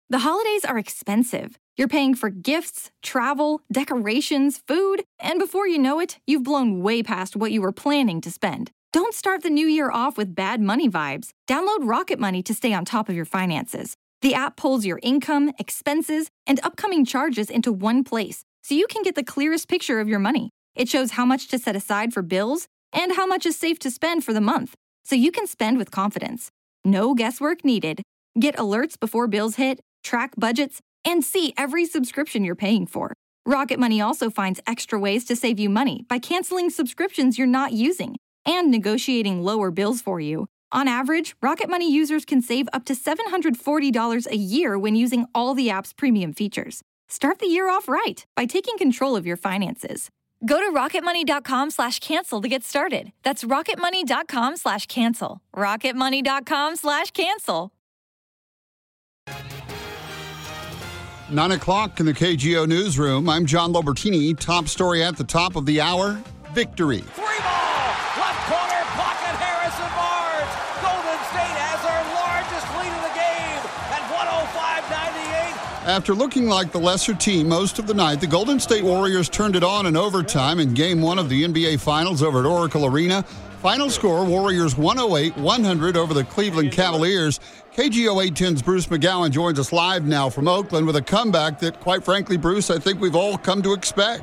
The holidays are expensive. You're paying for gifts, travel, decorations, food, and before you know it, you've blown way past what you were planning to spend. Don't start the new year off with bad money vibes. Download Rocket Money to stay on top of your finances. The app pulls your income, expenses, and upcoming charges into one place, so you can get the clearest picture of your money. It shows how much to set aside for bills and how much is safe to spend for the month, so you can spend with confidence. No guesswork needed. Get alerts before bills hit, track budgets, and see every subscription you're paying for. Rocket Money also finds extra ways to save you money by canceling subscriptions you're not using and negotiating lower bills for you. On average, Rocket Money users can save up to $740 a year when using all the app's premium features. Start the year off right by taking control of your finances. Go to rocketmoney.com/cancel to get started. That's rocketmoney.com/cancel. rocketmoney.com/cancel. 9 o'clock in the KGO newsroom. I'm John Lobertini. Top story at the top of the hour, victory. 3-ball, left corner, pocket, Harrison Barnes. Golden State has their largest lead of the game at 105-98. After looking like the lesser team most of the night, the Golden State Warriors turned it on in overtime in Game 1 of the NBA Finals over at Oracle Arena. Final score, Warriors 108-100 over the Cleveland Cavaliers. KGO 810's Bruce McGowan joins us live now from Oakland with a comeback that, quite frankly, Bruce, I think we've all come to expect.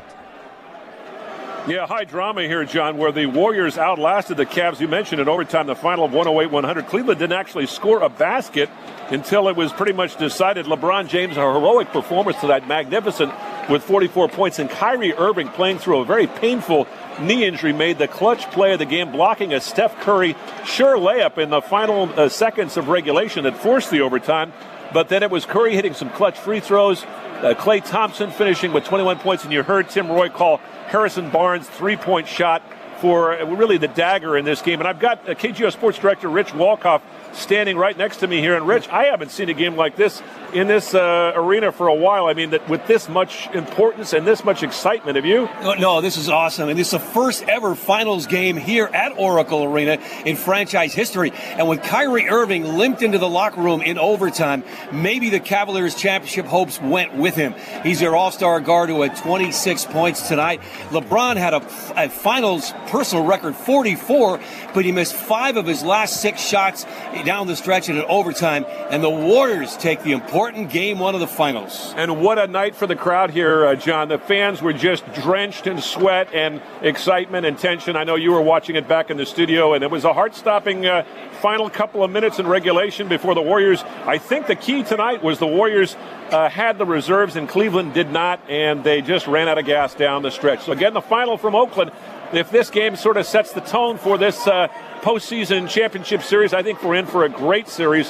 Yeah, high drama here, John, where the Warriors outlasted the Cavs. You mentioned in overtime the final of 108-100. Cleveland didn't actually score a basket until it was pretty much decided. LeBron James, a heroic performance to that magnificent with 44 points, and Kyrie Irving playing through a very painful knee injury made the clutch play of the game, blocking a Steph Curry sure layup in the final seconds of regulation that forced the overtime. But then it was Curry hitting some clutch free throws. Klay Thompson finishing with 21 points, and you heard Tim Roy call Harrison Barnes' three-point shot for really the dagger in this game. And I've got KGO Sports Director Rich Walkoff standing right next to me here. And Rich, I haven't seen a game like this in this arena for a while. I mean, that with this much importance and this much excitement. Have you? No, this is awesome. And this is the first ever finals game here at Oracle Arena in franchise history. And with Kyrie Irving limped into the locker room in overtime, maybe the Cavaliers' championship hopes went with him. He's their all-star guard who had 26 points tonight. LeBron had a finals personal record 44, but he missed 5 of his last 6 shots down the stretch and in overtime. And the Warriors take the important Game 1 of the finals. And what a night for the crowd here, John. The fans were just drenched in sweat and excitement and tension. I know you were watching it back in the studio, and it was a heart-stopping final couple of minutes in regulation before the Warriors. I think the key tonight was the Warriors had the reserves and Cleveland did not, and they just ran out of gas down the stretch. So again, the final from Oakland. If this game sort of sets the tone for this postseason championship series, I think we're in for a great series.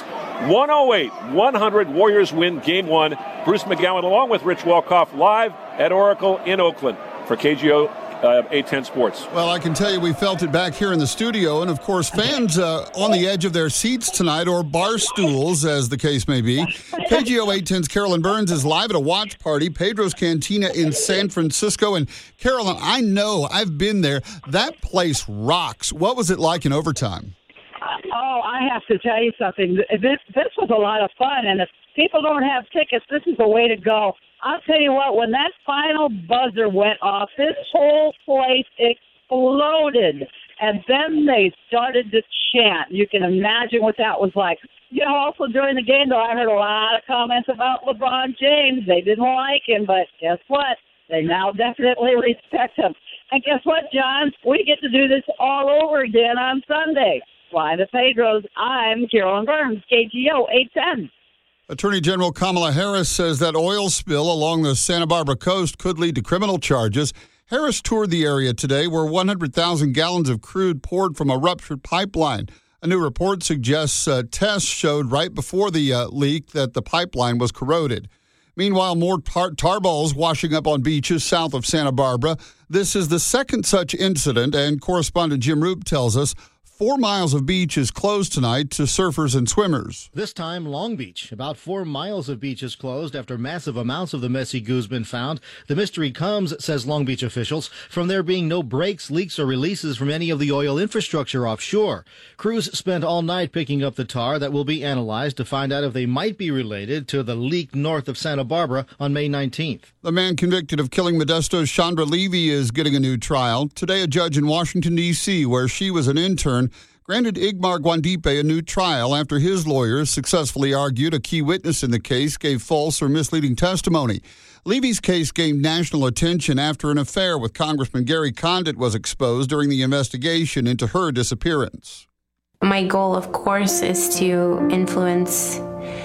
108-100, Warriors win Game 1. Bruce McGowan along with Rich Walkoff live at Oracle in Oakland for KGO 810 Sports. Well, I can tell you we felt it back here in the studio, and of course fans on the edge of their seats tonight, or bar stools as the case may be. KGO 810's Carolyn Burns is live at a watch party, Pedro's Cantina in San Francisco. And Carolyn, I know, I've been there. That place rocks. What was it like in overtime? Oh, I have to tell you something. This was a lot of fun, and if people don't have tickets, this is the way to go. I'll tell you what, when that final buzzer went off, this whole place exploded. And then they started to chant. You can imagine what that was like. You know, also during the game, though, I heard a lot of comments about LeBron James. They didn't like him, but guess what? They now definitely respect him. And guess what, John? We get to do this all over again on Sunday. Fly the Pedros. I'm Carolyn Burns, KGO 810. Attorney General Kamala Harris says that oil spill along the Santa Barbara coast could lead to criminal charges. Harris toured the area today where 100,000 gallons of crude poured from a ruptured pipeline. A new report suggests tests showed right before the leak that the pipeline was corroded. Meanwhile, more tar balls washing up on beaches south of Santa Barbara. This is the second such incident, and correspondent Jim Roop tells us 4 miles of beach is closed tonight to surfers and swimmers. This time, Long Beach. About 4 miles of beach is closed after massive amounts of the messy goo's been found. The mystery comes, says Long Beach officials, from there being no breaks, leaks, or releases from any of the oil infrastructure offshore. Crews spent all night picking up the tar that will be analyzed to find out if they might be related to the leak north of Santa Barbara on May 19th. The man convicted of killing Modesto's Chandra Levy is getting a new trial. Today, a judge in Washington, D.C., where she was an intern, granted Igmar Guandipe a new trial after his lawyers successfully argued a key witness in the case gave false or misleading testimony. Levy's case gained national attention after an affair with Congressman Gary Condit was exposed during the investigation into her disappearance. My goal, of course, is to influence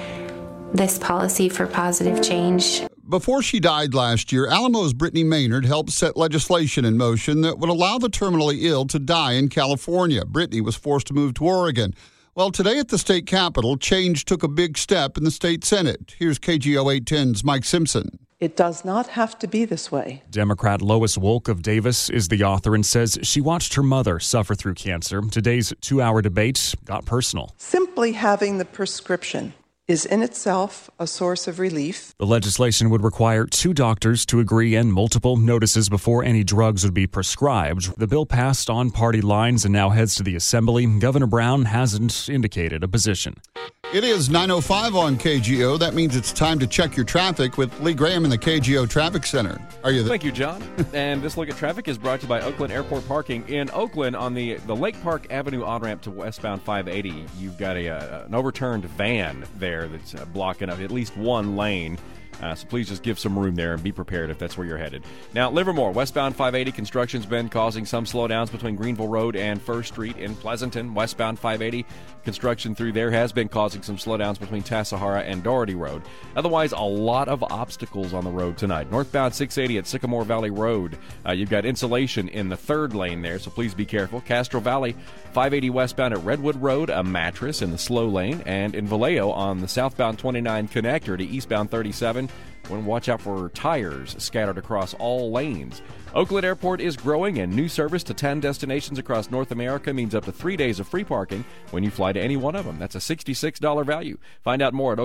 this policy for positive change. Before she died last year, Alamo's Brittany Maynard helped set legislation in motion that would allow the terminally ill to die in California. Brittany was forced to move to Oregon. Well, today at the state capitol, change took a big step in the state Senate. Here's KGO 810's Mike Simpson. It does not have to be this way. Democrat Lois Wolk of Davis is the author and says she watched her mother suffer through cancer. Today's 2-hour debate got personal. Simply having the prescription is in itself a source of relief. The legislation would require 2 doctors to agree and multiple notices before any drugs would be prescribed. The bill passed on party lines and now heads to the Assembly. Governor Brown hasn't indicated a position. It is 9:05 on KGO. That means it's time to check your traffic with Lee Graham in the KGO Traffic Center. Are you there? Thank you, John. And this look at traffic is brought to you by Oakland Airport Parking. In Oakland, on the Lake Park Avenue on-ramp to westbound 580, you've got an overturned van there that's blocking up at least one lane. So please just give some room there and be prepared if that's where you're headed. Now, Livermore, westbound 580, construction's been causing some slowdowns between Greenville Road and First Street. In Pleasanton, westbound 580, construction through there has been causing some slowdowns between Tassahara and Doherty Road. Otherwise, a lot of obstacles on the road tonight. Northbound 680 at Sycamore Valley Road, you've got insulation in the third lane there, so please be careful. Castro Valley, 580 westbound at Redwood Road, a mattress in the slow lane. And in Vallejo on the southbound 29 connector to eastbound 37, want to watch out for tires scattered across all lanes. Oakland Airport is growing, and new service to 10 destinations across North America means up to 3 days of free parking when you fly to any one of them. That's a $66 value. Find out more at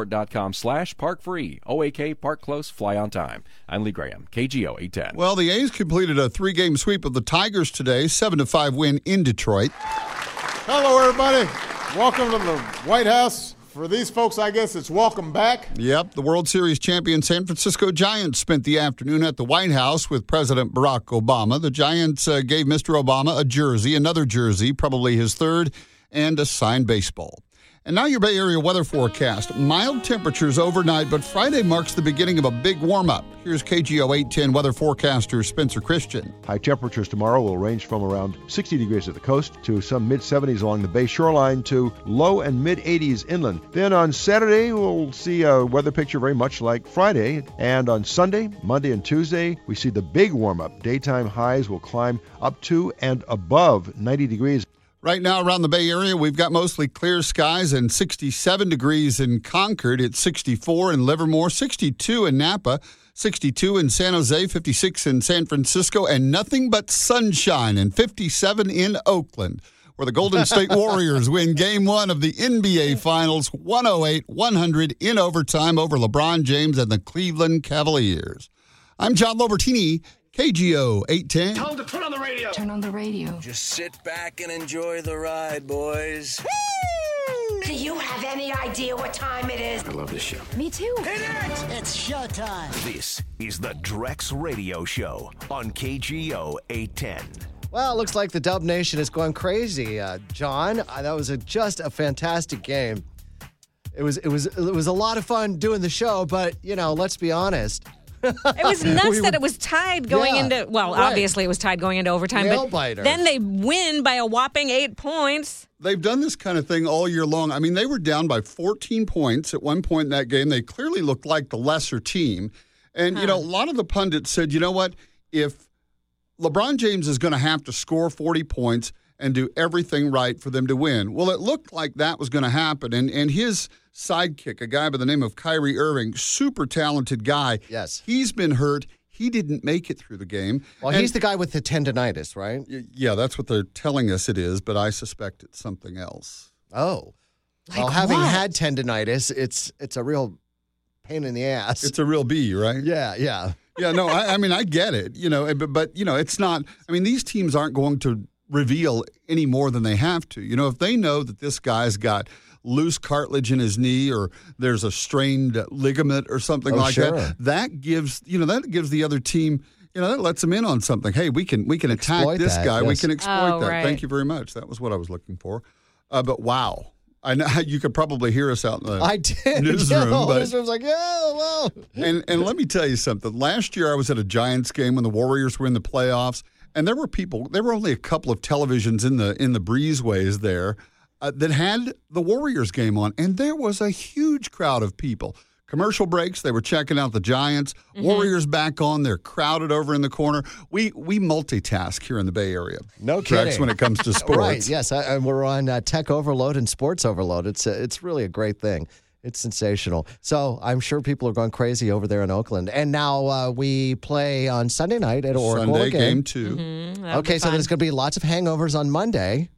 oaklandairport.com/parkfree. OAK, park close, fly on time. I'm Lee Graham, KGO 810. Well, the A's completed a 3-game sweep of the Tigers today, 7-5 win in Detroit. Hello, everybody. Welcome to the White House. For these folks, I guess it's welcome back. Yep, the World Series champion San Francisco Giants spent the afternoon at the White House with President Barack Obama. The Giants gave Mr. Obama a jersey, another jersey, probably his third, and a signed baseball. And now your Bay Area weather forecast. Mild temperatures overnight, but Friday marks the beginning of a big warm-up. Here's KGO 810 weather forecaster Spencer Christian. High temperatures tomorrow will range from around 60 degrees at the coast to some mid-70s along the bay shoreline to low and mid-80s inland. Then on Saturday, we'll see a weather picture very much like Friday. And on Sunday, Monday, and Tuesday, we see the big warm-up. Daytime highs will climb up to and above 90 degrees. Right now around the Bay Area, we've got mostly clear skies and 67 degrees in Concord. It's 64 in Livermore, 62 in Napa, 62 in San Jose, 56 in San Francisco, and nothing but sunshine, and 57 in Oakland, where the Golden State Warriors win Game 1 of the NBA Finals, 108-100 in overtime over LeBron James and the Cleveland Cavaliers. I'm John Lobertini, KGO 810. Tell them to put on the radio. Turn on the radio. Just sit back and enjoy the ride, boys. Woo! Do you have any idea what time it is? I love this show. Me too. Hit it! It's showtime. This is the Drex Radio Show on KGO 810. Well, it looks like the Dub Nation is going crazy, John. That was just a fantastic game. It was a lot of fun doing the show, but let's be honest. It was nuts that it was tied going into, obviously it was tied going into overtime, but then they win by a whopping 8 points. They've done this kind of thing all year long. I mean, they were down by 14 points at one point in that game. They clearly looked like the lesser team. And, a lot of the pundits said, you know what, if LeBron James is going to have to score 40 points and do everything right for them to win. Well, it looked like that was going to happen. And his sidekick, a guy by the name of Kyrie Irving, super talented guy. Yes. He's been hurt. He didn't make it through the game. Well, he's the guy with the tendonitis, right? Yeah, that's what they're telling us it is, but I suspect it's something else. Oh. Well, having had tendonitis, it's a real pain in the ass. It's a real B, right? Yeah. Yeah, no, I mean, I get it, but it's not, I mean, these teams aren't going to reveal any more than they have to. If they know that this guy's got loose cartilage in his knee or there's a strained ligament or something that gives the other team, that lets them in on something. Hey, we can attack this guy. Yes. We can exploit that. Right. Thank you very much. That was what I was looking for. But wow. I know you could probably hear us out in the newsroom. The newsroom's like, well. And let me tell you something. Last year I was at a Giants game when the Warriors were in the playoffs, and there were only a couple of televisions in the breezeways there that had the Warriors game on, and there was a huge crowd of people. Commercial breaks, they were checking out the Giants. Mm-hmm. Warriors back on, they're crowded over in the corner. We multitask here in the Bay Area. No kidding. Rex, when it comes to sports. Right, yes. We're on Tech Overload and Sports Overload. It's really a great thing. It's sensational. So I'm sure people are going crazy over there in Oakland. And now we play on Sunday night at Oracle. Sunday, game 2. Mm-hmm. Okay, so there's going to be lots of hangovers on Monday.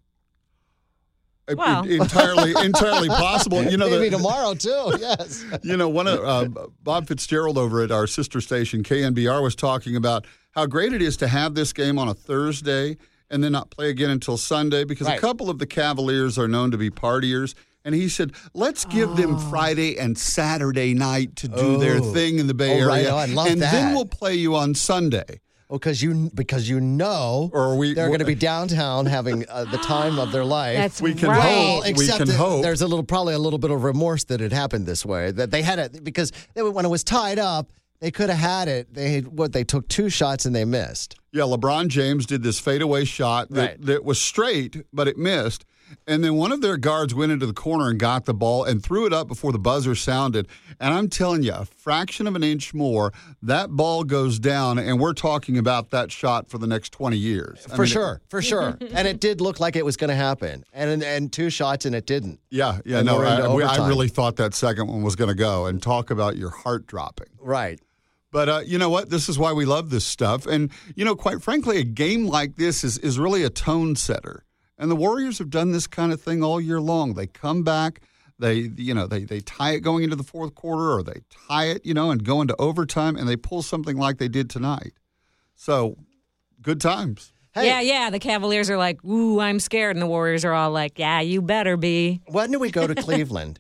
Well. Entirely possible. Maybe tomorrow too. Yes. One of Bob Fitzgerald over at our sister station KNBR was talking about how great it is to have this game on a Thursday and then not play again until Sunday because a couple of the Cavaliers are known to be partiers. And he said, let's give them Friday and Saturday night to do their thing in the Bay Area. Right. I love that. Then we'll play you on Sunday. Well, because they're going to be downtown having the time of their life. That's we can right. hope. We can hope. There's probably a little bit of remorse that it happened this way. That they had it because when it was tied up, they could have had it. They took 2 shots and they missed. Yeah, LeBron James did this fadeaway shot that was straight, but it missed. And then one of their guards went into the corner and got the ball and threw it up before the buzzer sounded. And I'm telling you, a fraction of an inch more, that ball goes down, and we're talking about that shot for the next 20 years. For sure. And it did look like it was going to happen. And 2 shots, and it didn't. Yeah. No, I really thought that second one was going to go. And talk about your heart dropping. Right. But you know what? This is why we love this stuff. And, quite frankly, a game like this is really a tone setter. And the Warriors have done this kind of thing all year long. They come back, they tie it going into the fourth quarter, or they tie it, and go into overtime, and they pull something like they did tonight. So, good times. Hey. Yeah. The Cavaliers are like, ooh, I'm scared. And the Warriors are all like, yeah, you better be. When do we go to Cleveland?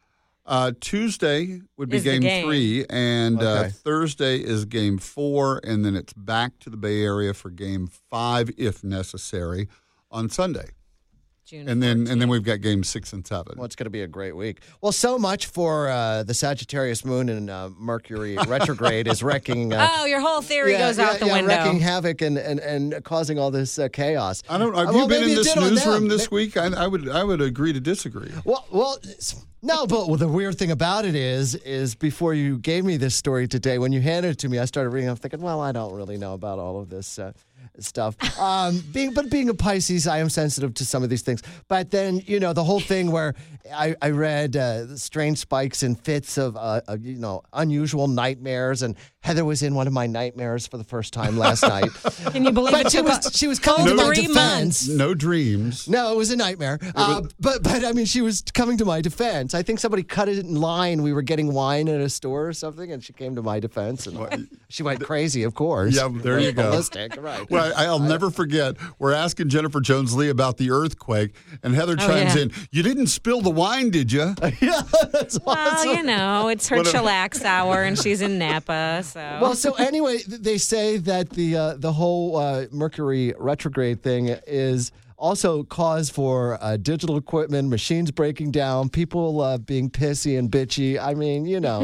Tuesday would be game 3, and Thursday is game 4, and then it's back to the Bay Area for game 5, if necessary, on Sunday. And then we've got games 6 and 7. Well, it's going to be a great week. Well, so much for the Sagittarius moon and Mercury retrograde is wrecking. Your whole theory goes out the window. Wrecking havoc and causing all this chaos. I don't. Have you been in this newsroom this week? I would agree to disagree. Well. No, but the weird thing about it is before you gave me this story today, when you handed it to me, I started reading. I'm thinking, well, I don't really know about all of this stuff. Being a Pisces, I am sensitive to some of these things. But then, the whole thing where I read strange spikes and fits of, unusual nightmares, and Heather was in one of my nightmares for the first time last night. Can you believe it? She was coming to my defense. No dreams. No, it was a nightmare. But I mean, she was coming to my defense. I think somebody cut it in line. We were getting wine at a store or something, and she came to my defense. And she went crazy, of course. Yeah, there you go. Ballistic, right. Well, I'll never forget. We're asking Jennifer Jones-Lee about the earthquake, and Heather chimes in, you didn't spill the wine, did you? Yeah, that's awesome. Well, it's her chillax hour, and she's in Napa, so. Well, so anyway, they say that the whole Mercury retrograde thing is also cause for digital equipment, machines breaking down, people being pissy and bitchy. I mean,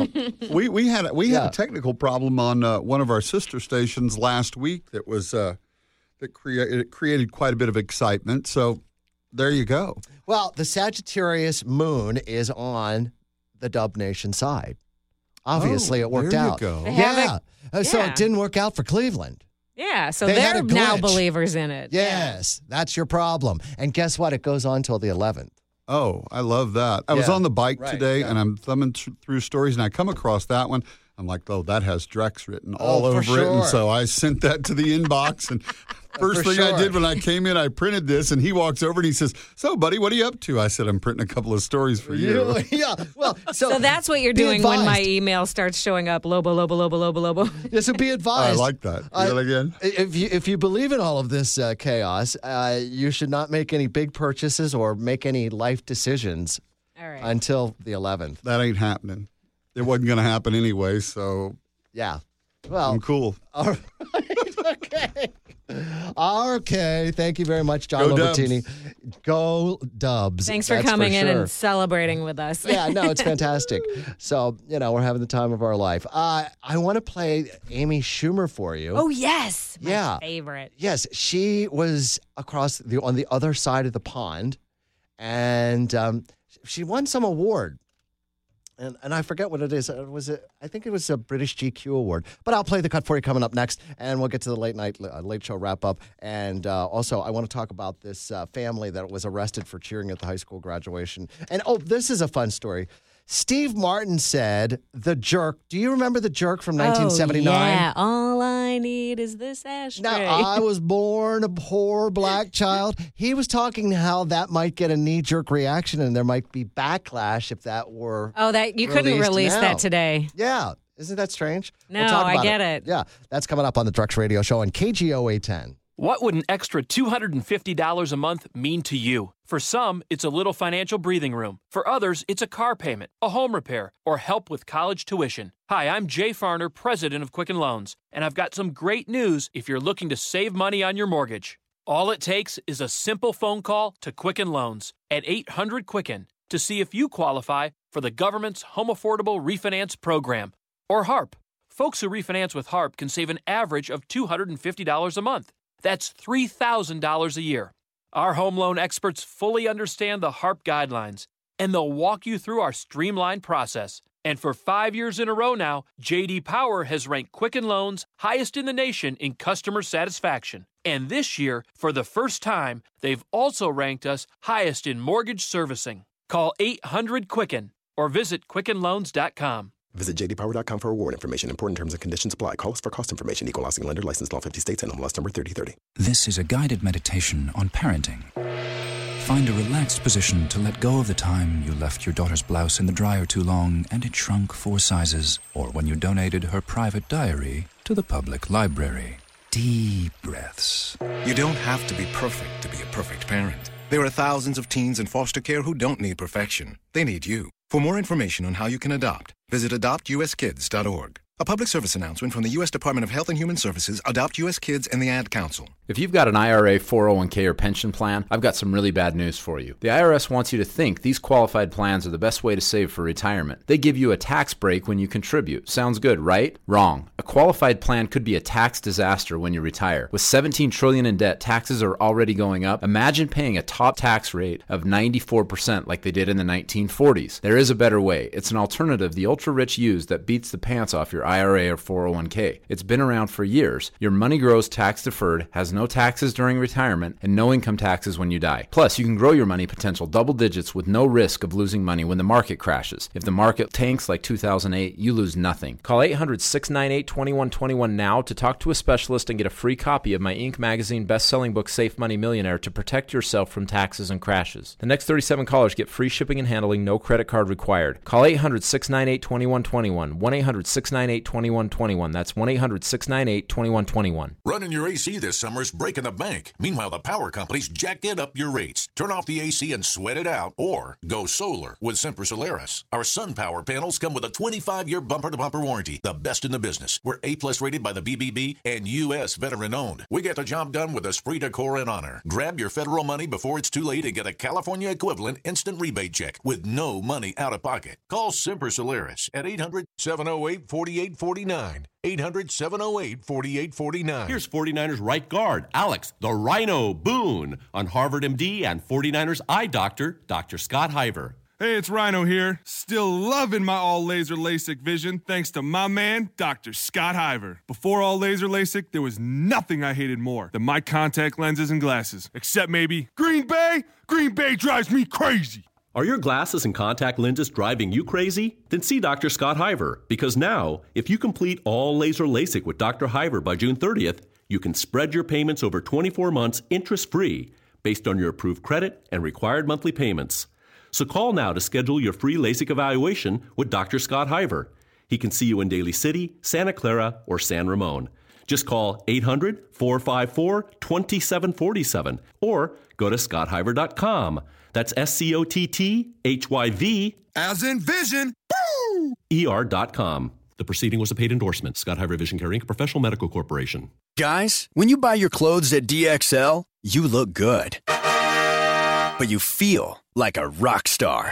we had a technical problem on one of our sister stations last week that was that created quite a bit of excitement. So there you go. Well, the Sagittarius moon is on the Dub Nation side. Obviously, it worked out. There you go. Yeah. So it didn't work out for Cleveland. Yeah, so they're now believers in it. Yes, that's your problem. And guess what? It goes on till the 11th. Oh, I love that. I was on the bike today, and I'm thumbing through stories, and I come across that one. I'm like, oh, that has Drex written all over sure. it. And so I sent that to the inbox. And first thing I did when I came in, I printed this. And he walks over and he says, so, buddy, what are you up to? I said, I'm printing a couple of stories for you. Yeah. Well, so that's what you're doing when my email starts showing up. Lobo. Yeah, so be advised. I like that. Do that again. If you believe in all of this chaos, you should not make any big purchases or make any life decisions until the 11th. That ain't happening. It wasn't going to happen anyway, so yeah. Well, I'm cool. All right. Okay. Thank you very much, John Lobertini. Go Dubs. Thanks for coming in and celebrating with us. Yeah, no, it's fantastic. So, we're having the time of our life. I want to play Amy Schumer for you. Oh, yes. My favorite. Yes, she was on the other side of the pond, and she won some award. And I forget what it is. I think it was a British GQ award. But I'll play the cut for you coming up next, and we'll get to the late show wrap up. And also, I want to talk about this family that was arrested for cheering at the high school graduation. And this is a fun story. Steve Martin said, "The Jerk." Do you remember The Jerk from 1979? Yeah, all I need is this ashtray. Now, I was born a poor black child. He was talking how that might get a knee-jerk reaction and there might be backlash if that were that you couldn't release that today. Yeah. Isn't that strange? No, I get it. Yeah. That's coming up on the Drex Radio Show on KGO 810. What would an extra $250 a month mean to you? For some, it's a little financial breathing room. For others, it's a car payment, a home repair, or help with college tuition. Hi, I'm Jay Farner, president of Quicken Loans, and I've got some great news if you're looking to save money on your mortgage. All it takes is a simple phone call to Quicken Loans at 800-QUICKEN to see if you qualify for the government's Home Affordable Refinance Program, or HARP. Folks who refinance with HARP can save an average of $250 a month. That's $3,000 a year. Our home loan experts fully understand the HARP guidelines, and they'll walk you through our streamlined process. And for 5 years in a row now, J.D. Power has ranked Quicken Loans highest in the nation in customer satisfaction. And this year, for the first time, they've also ranked us highest in mortgage servicing. Call 800-QUICKEN or visit QuickenLoans.com. Visit jdpower.com for award information. Important terms and conditions apply. Call us for cost information. Equal housing lender. Licensed in all 50 states and MLS number 3030. This is a guided meditation on parenting. Find a relaxed position to let go of the time you left your daughter's blouse in the dryer too long and it shrunk 4 sizes, or when you donated her private diary to the public library. Deep breaths. You don't have to be perfect to be a perfect parent. There are thousands of teens in foster care who don't need perfection. They need you. For more information on how you can adopt, visit adoptuskids.org. A public service announcement from the U.S. Department of Health and Human Services, Adopt U.S. Kids, and the Ad Council. If you've got an IRA, 401k, or pension plan, I've got some really bad news for you. The IRS wants you to think these qualified plans are the best way to save for retirement. They give you a tax break when you contribute. Sounds good, right? Wrong. A qualified plan could be a tax disaster when you retire. With $17 trillion in debt, taxes are already going up. Imagine paying a top tax rate of 94% like they did in the 1940s. There is a better way. It's an alternative the ultra-rich use that beats the pants off your IRA or 401k. It's been around for years. Your money grows tax-deferred, has no taxes during retirement, and no income taxes when you die. Plus, you can grow your money potential double digits with no risk of losing money when the market crashes. If the market tanks like 2008, you lose nothing. Call 800-698-2121 now to talk to a specialist and get a free copy of my Inc. magazine best-selling book, Safe Money Millionaire, to protect yourself from taxes and crashes. The next 37 callers get free shipping and handling, no credit card required. Call 800-698-2121, 1-800-698-2121. That's 1-800-698-2121. Running your AC this summer is breaking the bank. Meanwhile, the power companies jacked it up your rates. Turn off the AC and sweat it out, or go solar with Semper Solaris. Our sun power panels come with a 25-year bumper-to-bumper warranty, the best in the business. We're A+ rated by the BBB and U.S. veteran-owned. We get the job done with esprit de corps and honor. Grab your federal money before it's too late and get a California equivalent instant rebate check with no money out of pocket. Call Semper Solaris at 800-708-4849. 800-708-4849. Here's 49ers right guard, Alex the Rhino Boone, on Harvard MD and 49ers eye doctor, Dr. Scott Hiver. Hey, it's Rhino here. Still loving my all-laser LASIK vision thanks to my man, Dr. Scott Hiver. Before all-laser LASIK, there was nothing I hated more than my contact lenses and glasses. Except maybe Green Bay. Green Bay drives me crazy. Are your glasses and contact lenses driving you crazy? Then see Dr. Scott Hiver, because now, if you complete all laser LASIK with Dr. Hiver by June 30th, you can spread your payments over 24 months interest-free based on your approved credit and required monthly payments. So call now to schedule your free LASIK evaluation with Dr. Scott Hiver. He can see you in Daly City, Santa Clara, or San Ramon. Just call 800-454-2747 or go to scotthyver.com. That's SCOTTHYV. As in vision. Woo! ER.com. The proceeding was a paid endorsement. Scott Hiver Vision Care Inc., a professional medical corporation. Guys, when you buy your clothes at DXL, you look good. But you feel like a rock star.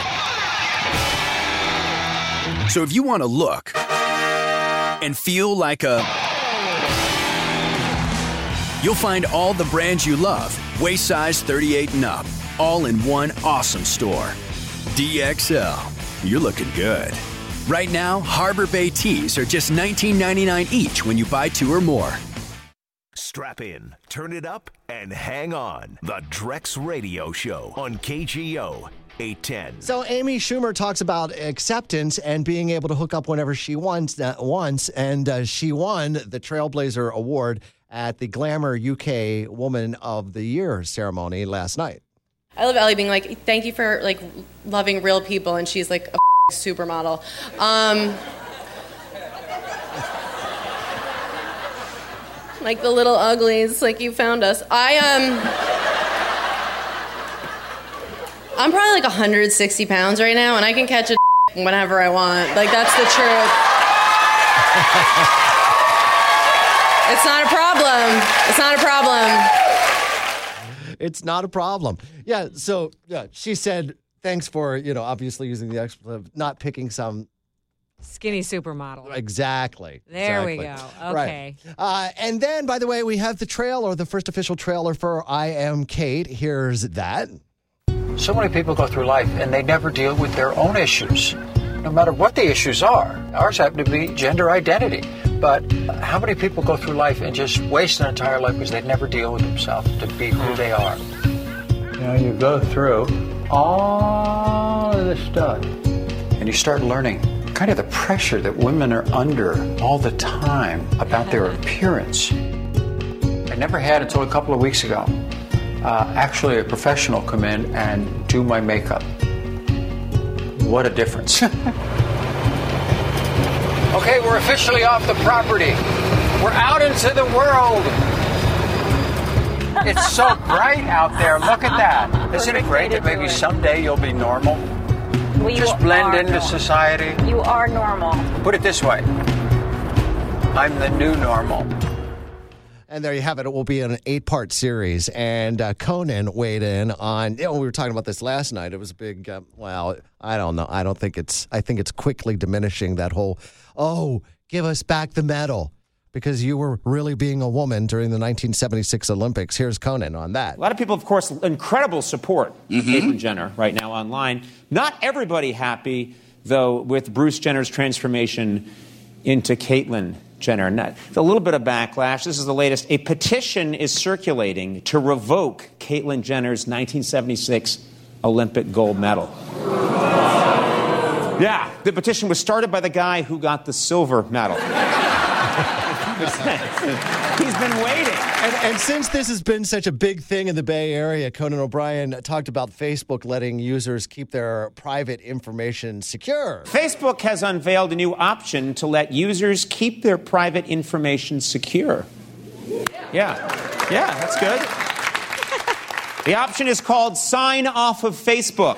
So if you want to look and feel like a... You'll find all the brands you love, waist size 38 and up, all in one awesome store. DXL. You're looking good. Right now, Harbor Bay tees are just $19.99 each when you buy 2 or more. Strap in, turn it up, and hang on. The Drex Radio Show on KGO 810. So Amy Schumer talks about acceptance and being able to hook up whenever she wants, and she won the Trailblazer Award at the Glamour UK Woman of the Year ceremony last night. I love Ellie being like, thank you for like loving real people, and she's like a supermodel. Like the little uglies, like you found us. I'm probably like 160 pounds right now, and I can catch a whenever I want. Like, that's the truth. It's not a problem. It's not a problem. It's not a problem. Yeah, so she said, thanks for, obviously using the expletive, not picking some skinny supermodel. Exactly. There we go. Okay. Right. And then, by the way, we have the trailer, the first official trailer for I Am Kate. Here's that. So many people go through life and they never deal with their own issues, no matter what the issues are. Ours happen to be gender identity. But how many people go through life and just waste an entire life because they never deal with themselves to be who they are? You go through all of this stuff and you start learning kind of the pressure that women are under all the time about their appearance. I never had until a couple of weeks ago actually a professional come in and do my makeup. What a difference. Okay, we're officially off the property. We're out into the world. It's so bright out there. Look at that. Isn't it great that maybe someday you'll be normal? Just blend into society. You are normal. Put it this way. I'm the new normal. And there you have it. It will be an 8-part series. And Conan weighed in on, we were talking about this last night. It was a big, I don't know. I think it's quickly diminishing that whole, give us back the medal because you were really being a woman during the 1976 Olympics. Here's Conan on that. A lot of people, of course, incredible support for Caitlyn Jenner right now online. Not everybody happy, though, with Bruce Jenner's transformation into Caitlyn Jenner. A little bit of backlash. This is the latest. A petition is circulating to revoke Caitlyn Jenner's 1976 Olympic gold medal. Yeah, the petition was started by the guy who got the silver medal. He's been waiting. And since this has been such a big thing in the Bay Area, Conan O'Brien talked about Facebook letting users keep their private information secure. Facebook has unveiled a new option to let users keep their private information secure. Yeah, that's good. The option is called Sign Off of Facebook.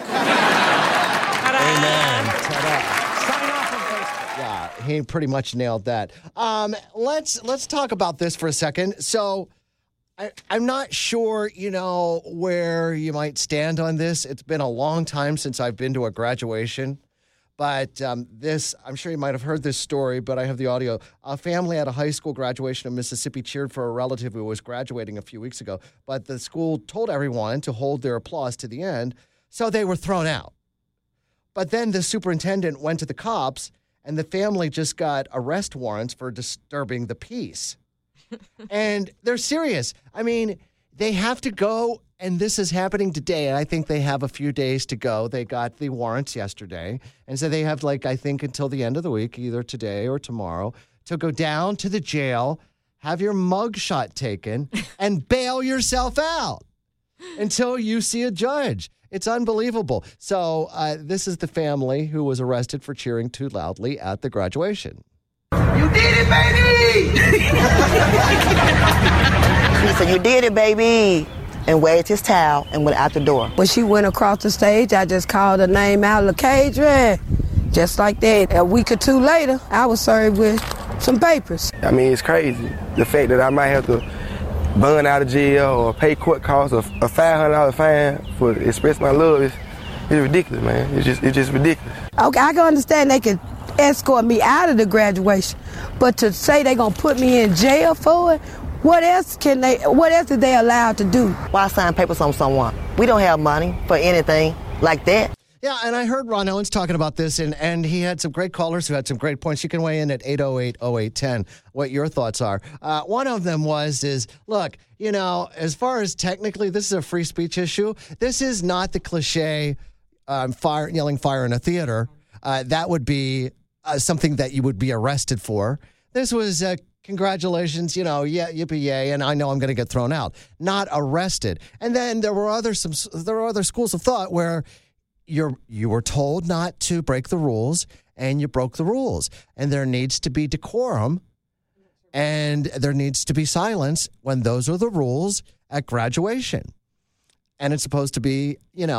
Amen. Ta-da. Yeah, he pretty much nailed that. Let's talk about this for a second. So I'm not sure, where you might stand on this. It's been a long time since I've been to a graduation. But I'm sure you might have heard this story, but I have the audio. A family at a high school graduation in Mississippi cheered for a relative who was graduating a few weeks ago. But the school told everyone to hold their applause to the end, so they were thrown out. But then the superintendent went to the cops, and the family just got arrest warrants for disturbing the peace. And they're serious. I mean, they have to go And this is happening today, and I think they have a few days to go. They got the warrants yesterday, and so they have, I think until the end of the week, either today or tomorrow, to go down to the jail, have your mugshot taken, and bail yourself out until you see a judge. It's unbelievable. So this is the family who was arrested for cheering too loudly at the graduation. You did it, baby! He said, you did it, baby. And waved his towel and went out the door. When she went across the stage, I just called her name out, LaCadra. Just like that. A week or two later, I was served with some papers. I mean, it's crazy. The fact that I might have to burn out of jail or pay court costs or a $500 fine for express my love is ridiculous, man. It's just ridiculous. Okay, I can understand they could escort me out of the graduation, but to say they're gonna put me in jail for it, what else are they allowed to do? Why sign papers on someone? We don't have money for anything like that. Yeah, and I heard Ron Owens talking about this, and he had some great callers who had some great points. You can weigh in at 808-0810, what your thoughts are. One of them is, look, as far as technically this is a free speech issue, this is not the cliche yelling fire in a theater. That would be something that you would be arrested for. This was congratulations, yippee yay, and I know I'm going to get thrown out, not arrested. And then there were other schools of thought where you were told not to break the rules, and you broke the rules, and there needs to be decorum, and there needs to be silence when those are the rules at graduation. And it's supposed to be,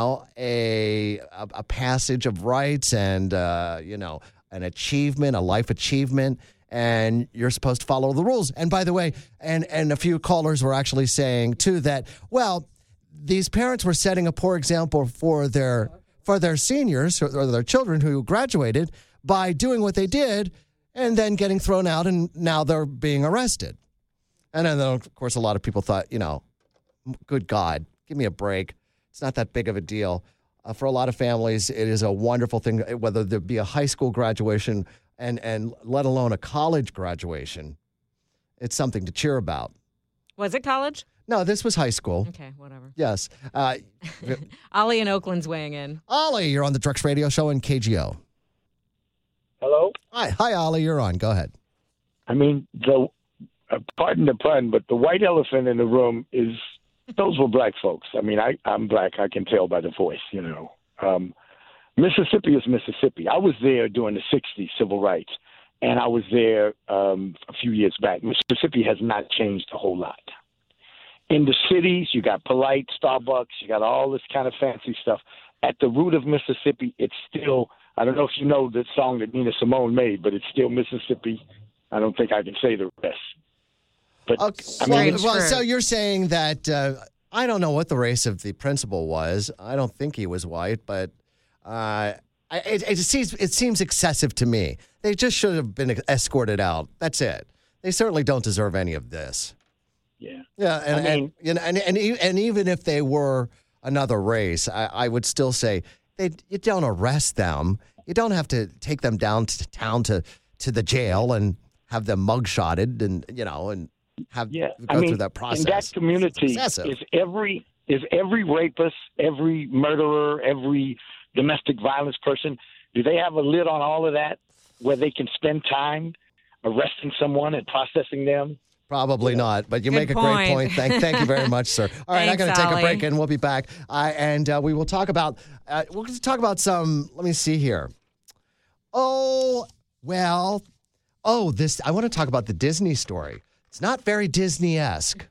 a passage of rights and an achievement, a life achievement. And you're supposed to follow the rules. And by the way, and a few callers were actually saying, too, that, well, these parents were setting a poor example for their seniors or their children who graduated by doing what they did and then getting thrown out, and now they're being arrested. And then, of course, a lot of people thought, good God, give me a break. It's not that big of a deal. For a lot of families, it is a wonderful thing, whether there be a high school graduation and let alone a college graduation. It's something to cheer about. Was it college? No, this was high school. Okay, whatever. Yes. Ollie in Oakland's weighing in. Ollie, you're on the Drex Radio Show in KGO. Hello? Hi, Ollie, you're on. Go ahead. I mean, pardon the pun, but the white elephant in the room is, those were black folks. I mean, I'm black. I can tell by the voice, Mississippi is Mississippi. I was there during the 60s, civil rights, and I was there a few years back. Mississippi has not changed a whole lot. In the cities, you got polite Starbucks, you got all this kind of fancy stuff. At the root of Mississippi, it's still, I don't know if you know the song that Nina Simone made, but it's still Mississippi. I don't think I can say the rest. But okay. So you're saying that, I don't know what the race of the principal was. I don't think he was white, but it seems excessive to me. They just should have been escorted out. That's it. They certainly don't deserve any of this. Yeah. Yeah, and even if they were another race, I would still say you don't arrest them. You don't have to take them down to town to the jail and have them mugshotted and have go through that process. In that community is every rapist, every murderer, every domestic violence person, do they have a lid on all of that where they can spend time arresting someone and processing them? Probably not, but you make a great point. Thank you very much, sir. All right, I'm going to take a break, and we'll be back. And we will talk about some. Let me see here. I want to talk about the Disney story. It's not very Disney-esque.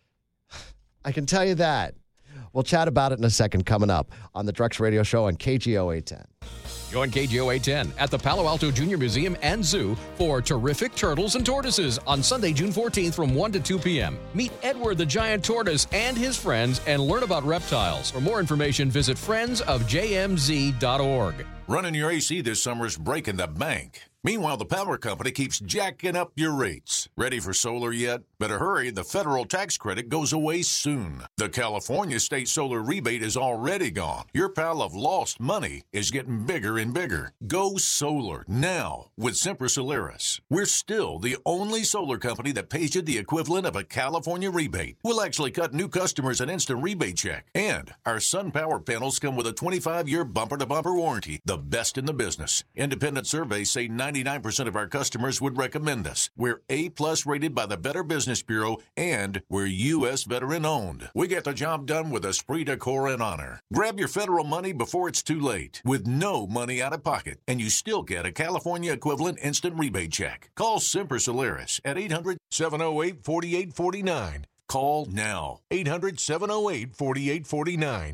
I can tell you that. We'll chat about it in a second coming up on the Drex Radio Show on KGO 810. Join KGO 810 at the Palo Alto Junior Museum and Zoo for Terrific Turtles and Tortoises on Sunday, June 14th from 1 to 2 p.m. Meet Edward the Giant Tortoise and his friends and learn about reptiles. For more information, visit friendsofjmz.org. Running your AC this summer is breaking the bank. Meanwhile, the power company keeps jacking up your rates. Ready for solar yet? Better hurry, the federal tax credit goes away soon. The California state solar rebate is already gone. Your pile of lost money is getting bigger and bigger. Go solar now with Sempra Solaris. We're still the only solar company that pays you the equivalent of a California rebate. We'll actually cut new customers an instant rebate check. And our SunPower panels come with a 25-year bumper-to-bumper warranty, the best in the business. Independent surveys say 99% of our customers would recommend us. We're A-plus rated by the Better Business Bureau, and we're U.S. veteran-owned. We get the job done with esprit de corps and honor. Grab your federal money before it's too late, with no money out of pocket, and you still get a California equivalent instant rebate check. Call Sempra Solaris at 800-708-4849. Call now. 800-708-4849.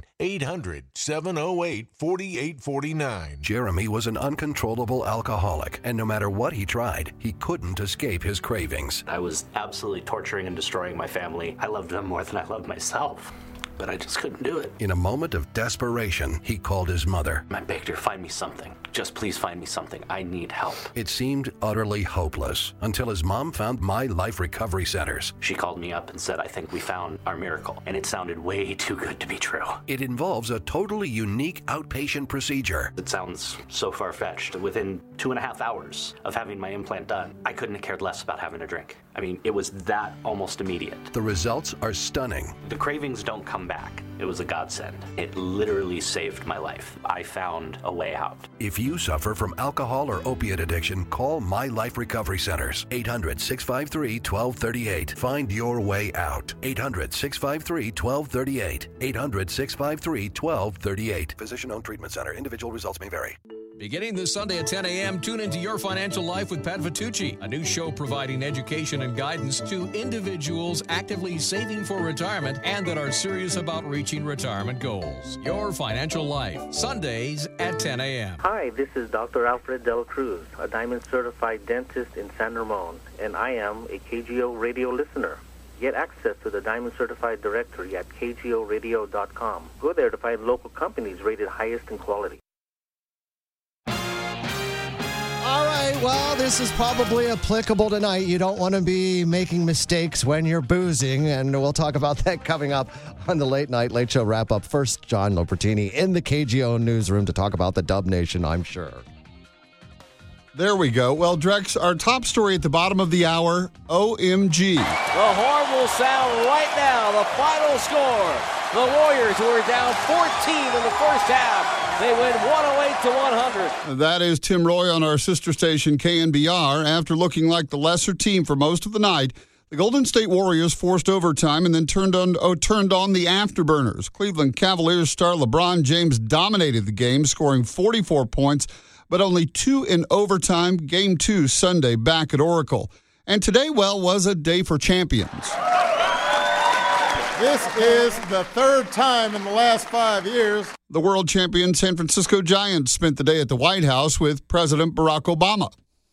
800-708-4849. Jeremy was an uncontrollable alcoholic, and no matter what he tried, he couldn't escape his cravings. I was absolutely torturing and destroying my family. I loved them more than I loved myself, but I just couldn't do it. In a moment of desperation, he called his mother. I begged her, find me something. Just please find me something. I need help. It seemed utterly hopeless until his mom found My Life Recovery Centers. She called me up and said, I think we found our miracle. And it sounded way too good to be true. It involves a totally unique outpatient procedure. It sounds so far-fetched. Within 2.5 hours of having my implant done, I couldn't have cared less about having a drink. I mean, it was that almost immediate. The results are stunning. The cravings don't come back. It was a godsend. It literally saved my life. I found a way out. If you suffer from alcohol or opiate addiction, call My Life Recovery Centers. 800-653-1238. Find your way out. 800-653-1238. 800-653-1238. Physician-owned treatment center. Individual results may vary. Beginning this Sunday at 10 a.m., tune into Your Financial Life with Pat Vitucci, a new show providing education and guidance to individuals actively saving for retirement and that are serious about reaching retirement goals. Your Financial Life, Sundays at 10 a.m. Hi, this is Dr. Alfred Del Cruz, a Diamond-certified dentist in San Ramon, and I am a KGO radio listener. Get access to the Diamond-certified directory at kgoradio.com. Go there to find local companies rated highest in quality. All right, well, this is probably applicable tonight. You don't want to be making mistakes when you're boozing, and we'll talk about that coming up on the Late Night Late Show wrap-up. First, John Lopertini in the KGO newsroom to talk about the Dub Nation, I'm sure. There we go. Well, Drex, our top story at the bottom of the hour, OMG. The horn will sound right now. The final score. The Warriors, who are down 14 in the first half, they win 108-100. That is Tim Roy on our sister station, KNBR. After looking like the lesser team for most of the night, the Golden State Warriors forced overtime and then turned on the afterburners. Cleveland Cavaliers star LeBron James dominated the game, scoring 44 points, but only 2 in overtime. Game 2 Sunday back at Oracle. And today, well, was a day for champions. This is the third time in the last 5 years. The world champion San Francisco Giants spent the day at the White House with President Barack Obama.